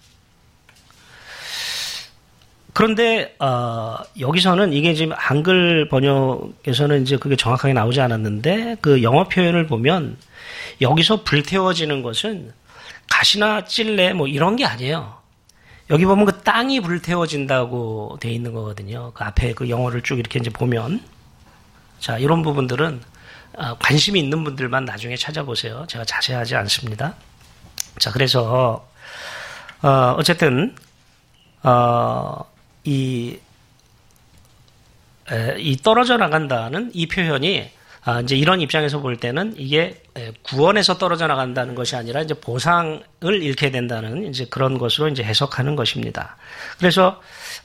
그런데 여기서는 이게 지금 한글 번역에서는 이제 그게 정확하게 나오지 않았는데, 그 영어 표현을 보면 여기서 불태워지는 것은 가시나 찔레 뭐 이런 게 아니에요. 여기 보면 그 땅이 불태워진다고 돼 있는 거거든요. 그 앞에 그 영어를 쭉 이렇게 이제 보면, 자, 이런 부분들은 관심이 있는 분들만 나중에 찾아보세요. 제가 자세하지 않습니다. 자, 그래서 어쨌든 이 떨어져 나간다는 이 표현이 이제 이런 입장에서 볼 때는 이게 구원에서 떨어져 나간다는 것이 아니라 이제 보상을 잃게 된다는 이제 그런 것으로 이제 해석하는 것입니다. 그래서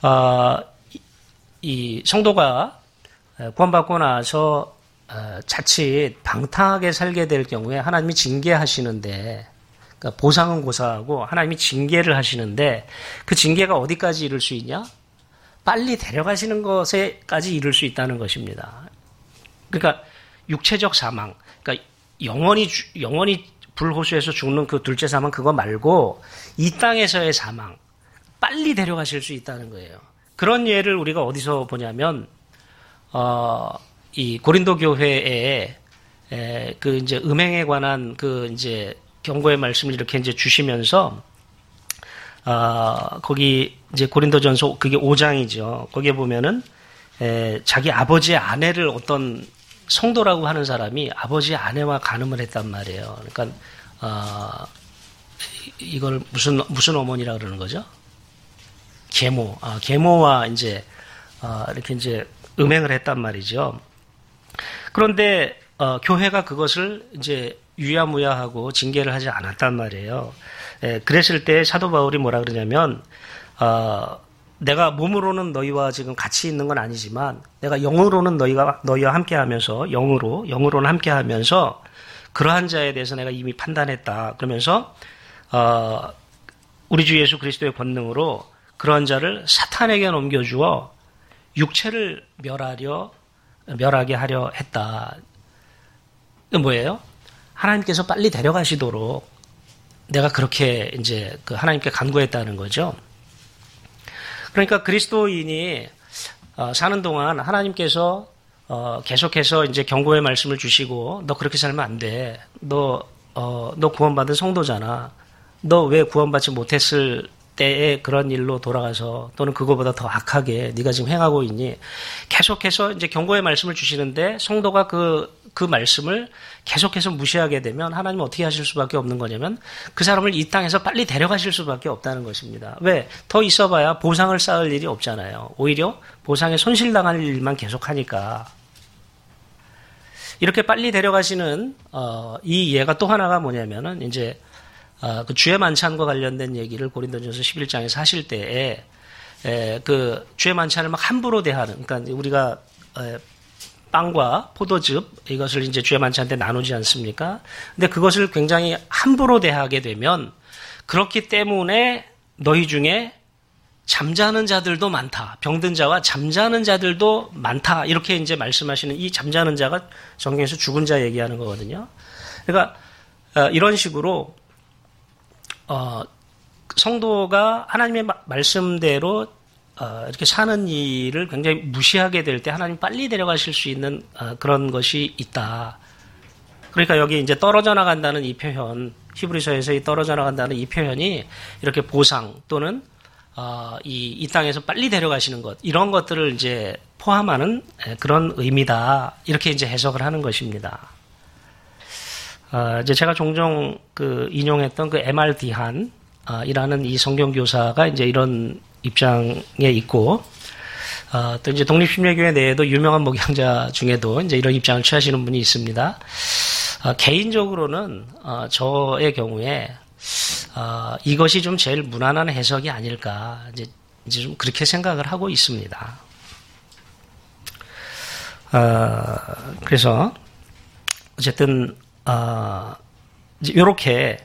이 성도가 구원받고 나서 자칫 방탕하게 살게 될 경우에 하나님이 징계하시는데, 그러니까 보상은 고사하고 하나님이 징계를 하시는데, 그 징계가 어디까지 이를 수 있냐? 빨리 데려가시는 것에까지 이를 수 있다는 것입니다. 그러니까 육체적 사망, 그러니까 영원히 불호수에서 죽는 그 둘째 사망, 그거 말고 이 땅에서의 사망, 빨리 데려가실 수 있다는 거예요. 그런 예를 우리가 어디서 보냐면, 이 고린도 교회에 그 이제 음행에 관한 그 이제 경고의 말씀을 이렇게 이제 주시면서, 거기 이제 고린도전서 그게 5장이죠. 거기에 보면은 자기 아버지의 아내를, 어떤 성도라고 하는 사람이 아버지의 아내와 간음을 했단 말이에요. 그러니까 이걸 무슨 어머니라 그러는 거죠? 계모와 이제 이렇게 이제 음행을 했단 말이죠. 그런데 교회가 그것을 이제 유야무야하고 징계를 하지 않았단 말이에요. 그랬을 때 사도 바울이 뭐라 그러냐면 내가 몸으로는 너희와 지금 같이 있는 건 아니지만 내가 영으로는 너희와 함께하면서 영으로는 함께하면서 그러한 자에 대해서 내가 이미 판단했다. 그러면서 우리 주 예수 그리스도의 권능으로 그러한 자를 사탄에게 넘겨주어 육체를 멸하게 하려 했다. 이건 뭐예요? 하나님께서 빨리 데려가시도록 내가 그렇게 이제 그 하나님께 간구했다는 거죠. 그러니까 그리스도인이 사는 동안 하나님께서 계속해서 이제 경고의 말씀을 주시고 너 그렇게 살면 안 돼. 너 구원받은 성도잖아. 너 왜 구원받지 못했을 때에 그런 일로 돌아가서 또는 그거보다 더 악하게 네가 지금 행하고 있니? 계속해서 이제 경고의 말씀을 주시는데 성도가 그 말씀을 계속해서 무시하게 되면 하나님은 어떻게 하실 수밖에 없는 거냐면 그 사람을 이 땅에서 빨리 데려가실 수밖에 없다는 것입니다. 왜? 더 있어봐야 보상을 쌓을 일이 없잖아요. 오히려 보상에 손실당할 일만 계속하니까. 이렇게 빨리 데려가시는 이 예가 또 하나가 뭐냐면은 이제 그 주의 만찬과 관련된 얘기를 고린도전서 11장에서 하실 때에 그 주의 만찬을 막 함부로 대하는, 그러니까 우리가 빵과 포도즙 이것을 이제 주의 만찬 때 나누지 않습니까? 근데 그것을 굉장히 함부로 대하게 되면 그렇기 때문에 너희 중에 잠자는 자들도 많다. 병든 자와 잠자는 자들도 많다. 이렇게 이제 말씀하시는 이 잠자는 자가 성경에서 죽은 자 얘기하는 거거든요. 그러니까 이런 식으로 성도가 하나님의 말씀대로 이렇게 사는 일을 굉장히 무시하게 될 때 하나님 빨리 데려가실 수 있는 그런 것이 있다. 그러니까 여기 이제 떨어져 나간다는 이 표현, 히브리서에서 이 떨어져 나간다는 이 표현이 이렇게 보상 또는 이 땅에서 빨리 데려가시는 것, 이런 것들을 이제 포함하는 그런 의미다. 이렇게 이제 해석을 하는 것입니다. 이제 제가 종종 인용했던 그 M.R. 디한 이라는 이 성경교사가 이제 이런 입장에 있고, 또 이제 독립심리교회 내에도 유명한 목양자 중에도 이제 이런 입장을 취하시는 분이 있습니다. 개인적으로는 저의 경우에 이것이 좀 제일 무난한 해석이 아닐까 이제 좀 그렇게 생각을 하고 있습니다. 그래서 어쨌든 이렇게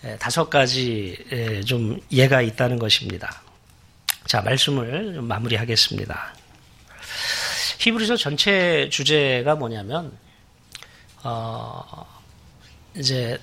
5가지 좀 예가 있다는 것입니다. 자, 말씀을 좀 마무리하겠습니다. 히브리서 전체 주제가 뭐냐면 이제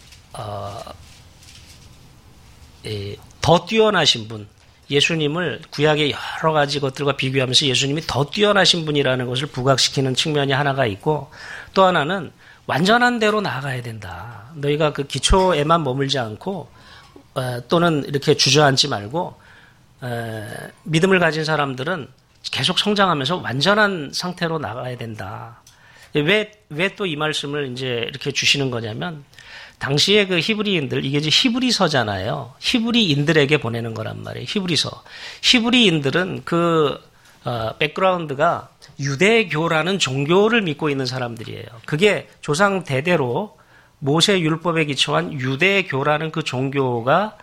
더 뛰어나신 분, 예수님을 구약의 여러 가지 것들과 비교하면서 예수님이 더 뛰어나신 분이라는 것을 부각시키는 측면이 하나가 있고, 또 하나는 완전한 대로 나아가야 된다. 너희가 그 기초에만 머물지 않고 또는 이렇게 주저앉지 말고 믿음을 가진 사람들은 계속 성장하면서 완전한 상태로 나가야 된다. 왜 또 이 말씀을 이제 이렇게 주시는 거냐면, 당시에 그 히브리인들, 이게 이제 히브리서잖아요. 히브리인들에게 보내는 거란 말이에요. 히브리인들은 백그라운드가 유대교라는 종교를 믿고 있는 사람들이에요. 그게 조상 대대로 모세 율법에 기초한 유대교라는 그 종교가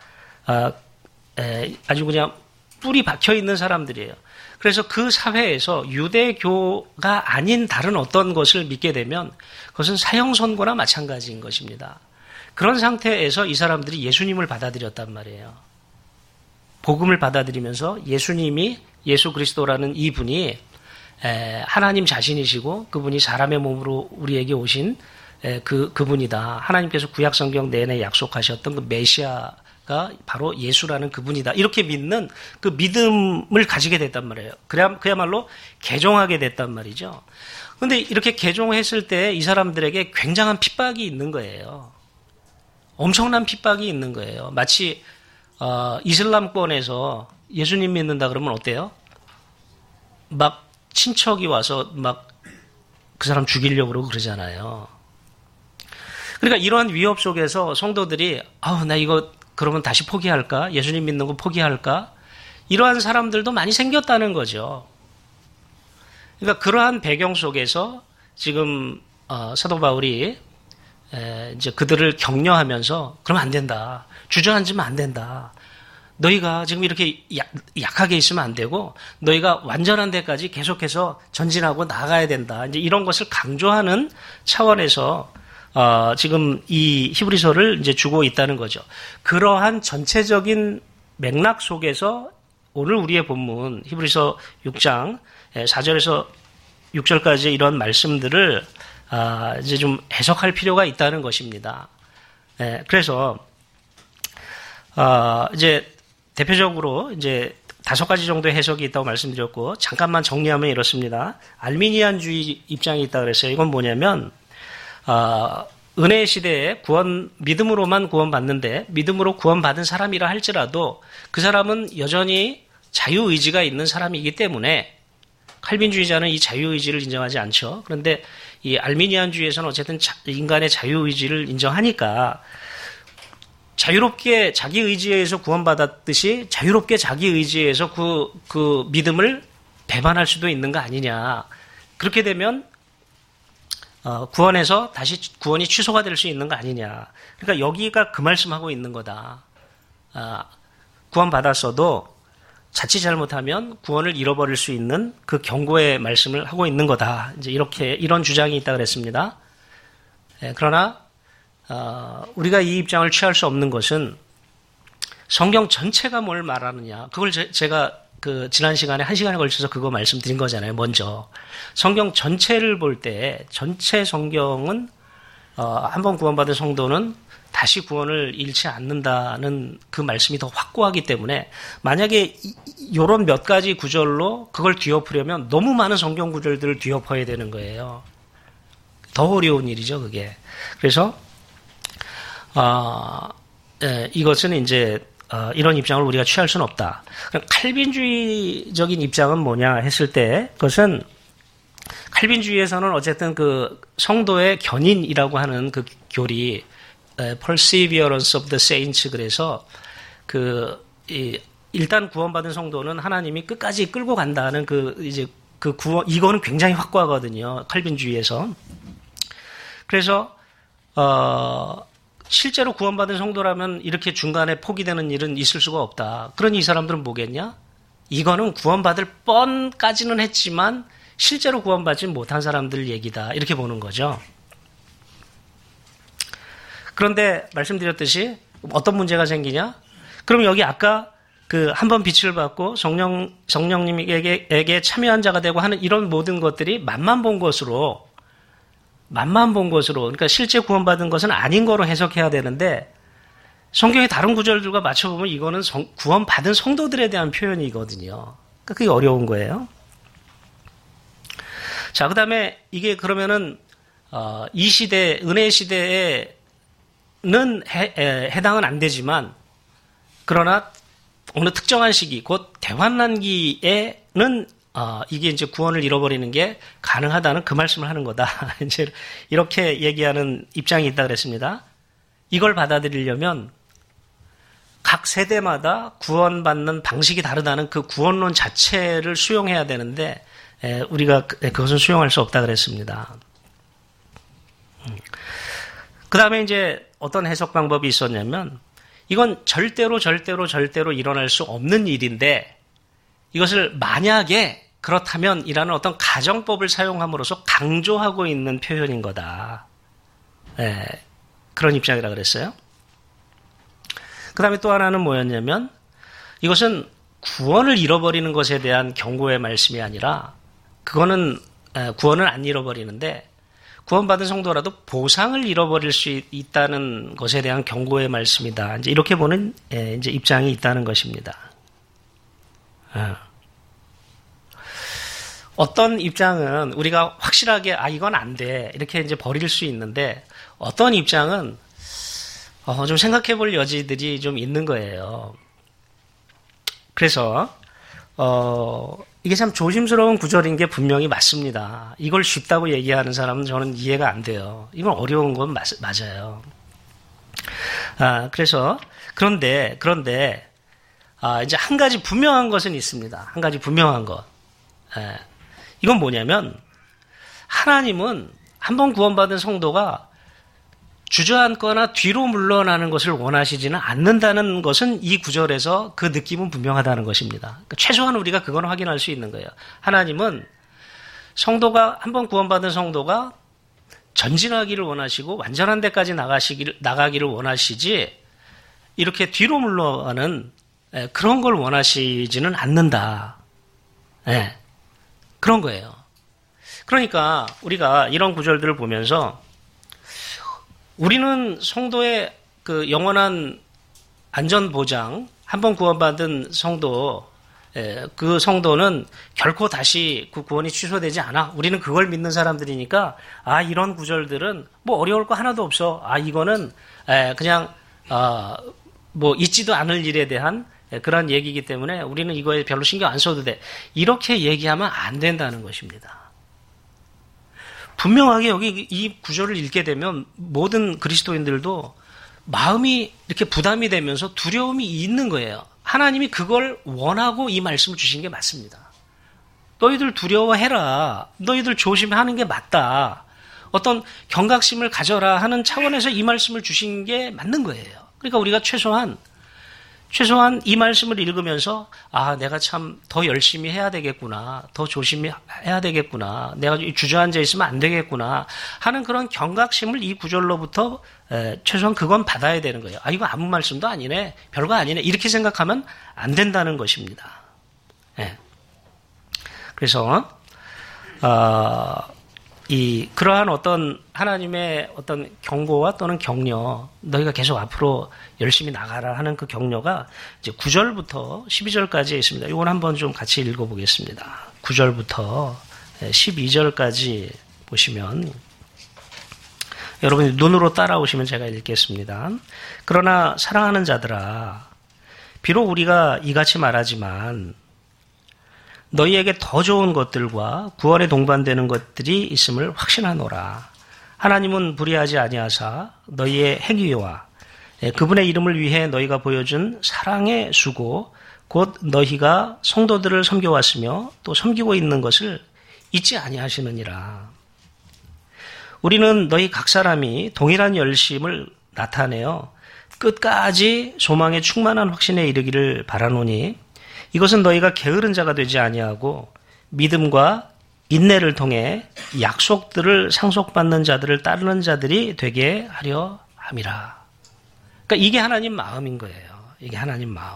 아주 그냥 뿔이 박혀 있는 사람들이에요. 그래서 그 사회에서 유대교가 아닌 다른 어떤 것을 믿게 되면 그것은 사형선고나 마찬가지인 것입니다. 그런 상태에서 이 사람들이 예수님을 받아들였단 말이에요. 복음을 받아들이면서 예수님이, 예수 그리스도라는 이분이 하나님 자신이시고 그분이 사람의 몸으로 우리에게 오신 그분이다. 하나님께서 구약 성경 내내 약속하셨던 그 메시아가 바로 예수라는 그분이다. 이렇게 믿는 그 믿음을 가지게 됐단 말이에요. 그야말로 개종하게 됐단 말이죠. 그런데 이렇게 개종했을 때 이 사람들에게 굉장한 핍박이 있는 거예요. 엄청난 핍박이 있는 거예요. 마치 이슬람권에서 예수님 믿는다 그러면 어때요? 막 친척이 와서 막 그 사람 죽이려고 그러고 그러잖아요. 그러니까 이러한 위협 속에서 성도들이 나 이거 그러면 다시 포기할까? 예수님 믿는 거 포기할까? 이러한 사람들도 많이 생겼다는 거죠. 그러니까 그러한 배경 속에서 지금 사도 바울이 이제 그들을 격려하면서 그러면 안 된다. 주저앉으면 안 된다. 너희가 지금 이렇게 약하게 있으면 안 되고 너희가 완전한 데까지 계속해서 전진하고 나가야 된다. 이제 이런 것을 강조하는 차원에서 지금 이 히브리서를 이제 주고 있다는 거죠. 그러한 전체적인 맥락 속에서 오늘 우리의 본문 히브리서 6장 4절에서 6절까지 이런 말씀들을 이제 좀 해석할 필요가 있다는 것입니다. 그래서 이제 대표적으로 이제 5가지 정도의 해석이 있다고 말씀드렸고 잠깐만 정리하면 이렇습니다. 알미니안주의 입장이 있다 그랬어요. 이건 뭐냐면 은혜 시대에 믿음으로만 구원받는데 믿음으로 구원받은 사람이라 할지라도 그 사람은 여전히 자유의지가 있는 사람이기 때문에 칼빈주의자는 이 자유의지를 인정하지 않죠. 그런데 이 알미니안주의에서는 어쨌든 인간의 자유의지를 인정하니까 자유롭게 자기 의지에 의해서 구원받았듯이 자유롭게 자기 의지에 의해서 그 믿음을 배반할 수도 있는 거 아니냐. 그렇게 되면 구원에서 다시 구원이 취소가 될 수 있는 거 아니냐. 그러니까 여기가 그 말씀하고 있는 거다. 구원받았어도 자칫 잘못하면 구원을 잃어버릴 수 있는 그 경고의 말씀을 하고 있는 거다. 이제 이런 주장이 있다 그랬습니다. 그러나 우리가 이 입장을 취할 수 없는 것은 성경 전체가 뭘 말하느냐. 그걸 제가 지난 시간에 1시간에 걸쳐서 그거 말씀드린 거잖아요. 먼저 성경 전체를 볼 때 전체 성경은 한번 구원받은 성도는 다시 구원을 잃지 않는다는 그 말씀이 더 확고하기 때문에 만약에 이런 몇 가지 구절로 그걸 뒤엎으려면 너무 많은 성경 구절들을 뒤엎어야 되는 거예요. 더 어려운 일이죠, 그게. 그래서 이것은 이제 이런 입장을 우리가 취할 수는 없다. 칼빈주의적인 입장은 뭐냐 했을 때 그것은 칼빈주의에서는 어쨌든 그 성도의 견인이라고 하는 그 교리 perseverance of the saints 그래서 일단 구원받은 성도는 하나님이 끝까지 끌고 간다는 구원 이거는 굉장히 확고하거든요. 칼빈주의에서. 그래서 실제로 구원받은 성도라면 이렇게 중간에 포기되는 일은 있을 수가 없다. 그러니 이 사람들은 뭐겠냐? 이거는 구원받을 뻔까지는 했지만 실제로 구원받지 못한 사람들 얘기다. 이렇게 보는 거죠. 그런데 말씀드렸듯이 어떤 문제가 생기냐? 그럼 여기 아까 한번 빛을 받고 성령님에게 참여한 자가 되고 하는 이런 모든 것들이 맛만 본 것으로 그러니까 실제 구원받은 것은 아닌 거로 해석해야 되는데 성경의 다른 구절들과 맞춰보면 이거는 구원받은 성도들에 대한 표현이거든요. 그러니까 그게 어려운 거예요. 자, 그 다음에 이게 그러면은 이 시대, 은혜 시대에는 해당은 안 되지만 그러나 어느 특정한 시기, 곧 대환난기에는 이게 이제 구원을 잃어버리는 게 가능하다는 그 말씀을 하는 거다. 이제 이렇게 얘기하는 입장이 있다 그랬습니다. 이걸 받아들이려면 각 세대마다 구원받는 방식이 다르다는 그 구원론 자체를 수용해야 되는데 우리가 그것은 수용할 수 없다 그랬습니다. 그 다음에 이제 어떤 해석 방법이 있었냐면 이건 절대로 일어날 수 없는 일인데 이것을 만약에 그렇다면 이라는 어떤 가정법을 사용함으로써 강조하고 있는 표현인 거다. 그런 입장이라 그랬어요. 그 다음에 또 하나는 뭐였냐면 이것은 구원을 잃어버리는 것에 대한 경고의 말씀이 아니라 그거는 구원을 안 잃어버리는데 구원받은 성도라도 보상을 잃어버릴 수 있다는 것에 대한 경고의 말씀이다. 이제 이렇게 보는 이제 입장이 있다는 것입니다. 어떤 입장은 우리가 확실하게 이건 안 돼 이렇게 이제 버릴 수 있는데 어떤 입장은 좀 생각해 볼 여지들이 좀 있는 거예요. 그래서 이게 참 조심스러운 구절인 게 분명히 맞습니다. 이걸 쉽다고 얘기하는 사람은 저는 이해가 안 돼요. 이건 어려운 건 맞아요. 그런데, 이제 한 가지 분명한 것은 있습니다. 한 가지 분명한 것. 이건 뭐냐면, 하나님은 한 번 구원받은 성도가 주저앉거나 뒤로 물러나는 것을 원하시지는 않는다는 것은 이 구절에서 그 느낌은 분명하다는 것입니다. 그러니까 최소한 우리가 그건 확인할 수 있는 거예요. 하나님은 한 번 구원받은 성도가 전진하기를 원하시고 완전한 데까지 나가기를 원하시지 이렇게 뒤로 물러가는 그런 걸 원하시지는 않는다. 그런 거예요. 그러니까 우리가 이런 구절들을 보면서 우리는 성도의 그 영원한 안전 보장, 한 번 구원받은 성도, 그 성도는 결코 다시 그 구원이 취소되지 않아. 우리는 그걸 믿는 사람들이니까, 이런 구절들은 뭐 어려울 거 하나도 없어. 이거는 그냥 뭐 있지도 않을 일에 대한 그런 얘기이기 때문에 우리는 이거에 별로 신경 안 써도 돼. 이렇게 얘기하면 안 된다는 것입니다. 분명하게 여기 이 구절을 읽게 되면 모든 그리스도인들도 마음이 이렇게 부담이 되면서 두려움이 있는 거예요. 하나님이 그걸 원하고 이 말씀을 주신 게 맞습니다. 너희들 두려워해라. 너희들 조심하는 게 맞다. 어떤 경각심을 가져라 하는 차원에서 이 말씀을 주신 게 맞는 거예요. 그러니까 우리가 최소한 이 말씀을 읽으면서 내가 참 더 열심히 해야 되겠구나. 더 조심해야 되겠구나. 내가 주저앉아 있으면 안 되겠구나 하는 그런 경각심을 이 구절로부터 최소한 그건 받아야 되는 거예요. 이거 아무 말씀도 아니네. 별거 아니네. 이렇게 생각하면 안 된다는 것입니다. 그래서 그러한 어떤 하나님의 어떤 경고와 또는 격려, 너희가 계속 앞으로 열심히 나가라 하는 그 격려가 이제 9절부터 12절까지 있습니다. 이건 한번 좀 같이 읽어보겠습니다. 9절부터 12절까지 보시면 여러분이 눈으로 따라오시면 제가 읽겠습니다. 그러나 사랑하는 자들아, 비록 우리가 이같이 말하지만 너희에게 더 좋은 것들과 구원에 동반되는 것들이 있음을 확신하노라. 하나님은 불의하지 아니하사 너희의 행위와 그분의 이름을 위해 너희가 보여준 사랑의 수고, 곧 너희가 성도들을 섬겨왔으며 또 섬기고 있는 것을 잊지 아니하시느니라. 우리는 너희 각 사람이 동일한 열심을 나타내어 끝까지 소망의 충만한 확신에 이르기를 바라노니 이것은 너희가 게으른 자가 되지 아니하고 믿음과 인내를 통해 약속들을 상속받는 자들을 따르는 자들이 되게 하려 함이라. 그러니까 이게 하나님 마음인 거예요. 이게 하나님 마음.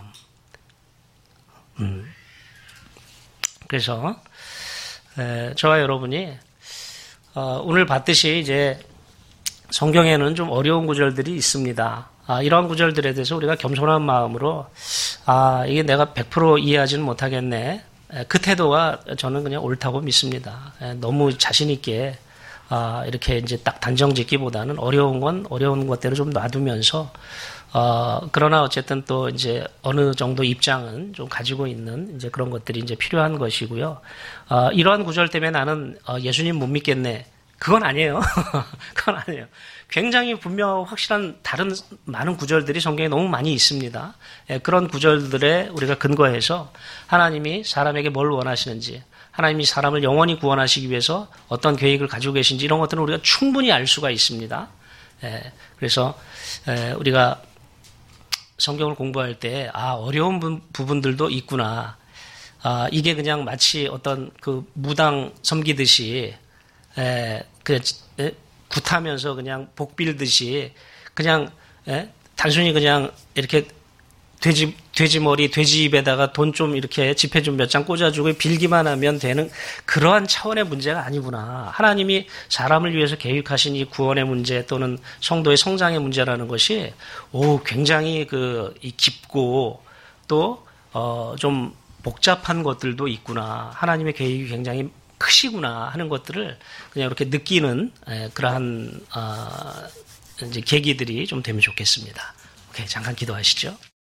그래서 저와 여러분이 오늘 봤듯이 이제 성경에는 좀 어려운 구절들이 있습니다. 이러한 구절들에 대해서 우리가 겸손한 마음으로 이게 내가 100% 이해하지는 못하겠네. 그 태도가 저는 그냥 옳다고 믿습니다. 너무 자신 있게 이렇게 이제 딱 단정 짓기보다는 어려운 건 어려운 것대로 좀 놔두면서 그러나 어쨌든 또 이제 어느 정도 입장은 좀 가지고 있는 이제 그런 것들이 이제 필요한 것이고요. 이러한 구절 때문에 나는 예수님 못 믿겠네. 그건 아니에요. 그건 아니에요. 굉장히 분명하고 확실한 다른 많은 구절들이 성경에 너무 많이 있습니다. 그런 구절들에 우리가 근거해서 하나님이 사람에게 뭘 원하시는지, 하나님이 사람을 영원히 구원하시기 위해서 어떤 계획을 가지고 계신지 이런 것들은 우리가 충분히 알 수가 있습니다. 그래서 우리가 성경을 공부할 때 어려운 부분들도 있구나. 이게 그냥 마치 어떤 그 무당 섬기듯이 굿하면서 그냥 복 빌듯이 그냥 단순히 그냥 이렇게 돼지머리, 돼지 입에다가 돈 좀 이렇게 지폐 좀 몇 장 꽂아주고 빌기만 하면 되는 그러한 차원의 문제가 아니구나. 하나님이 사람을 위해서 계획하신 이 구원의 문제 또는 성도의 성장의 문제라는 것이 굉장히 깊고 또 좀 복잡한 것들도 있구나. 하나님의 계획이 굉장히 크시구나 하는 것들을 그냥 이렇게 느끼는 그러한 이제 계기들이 좀 되면 좋겠습니다. 오케이, 잠깐 기도하시죠.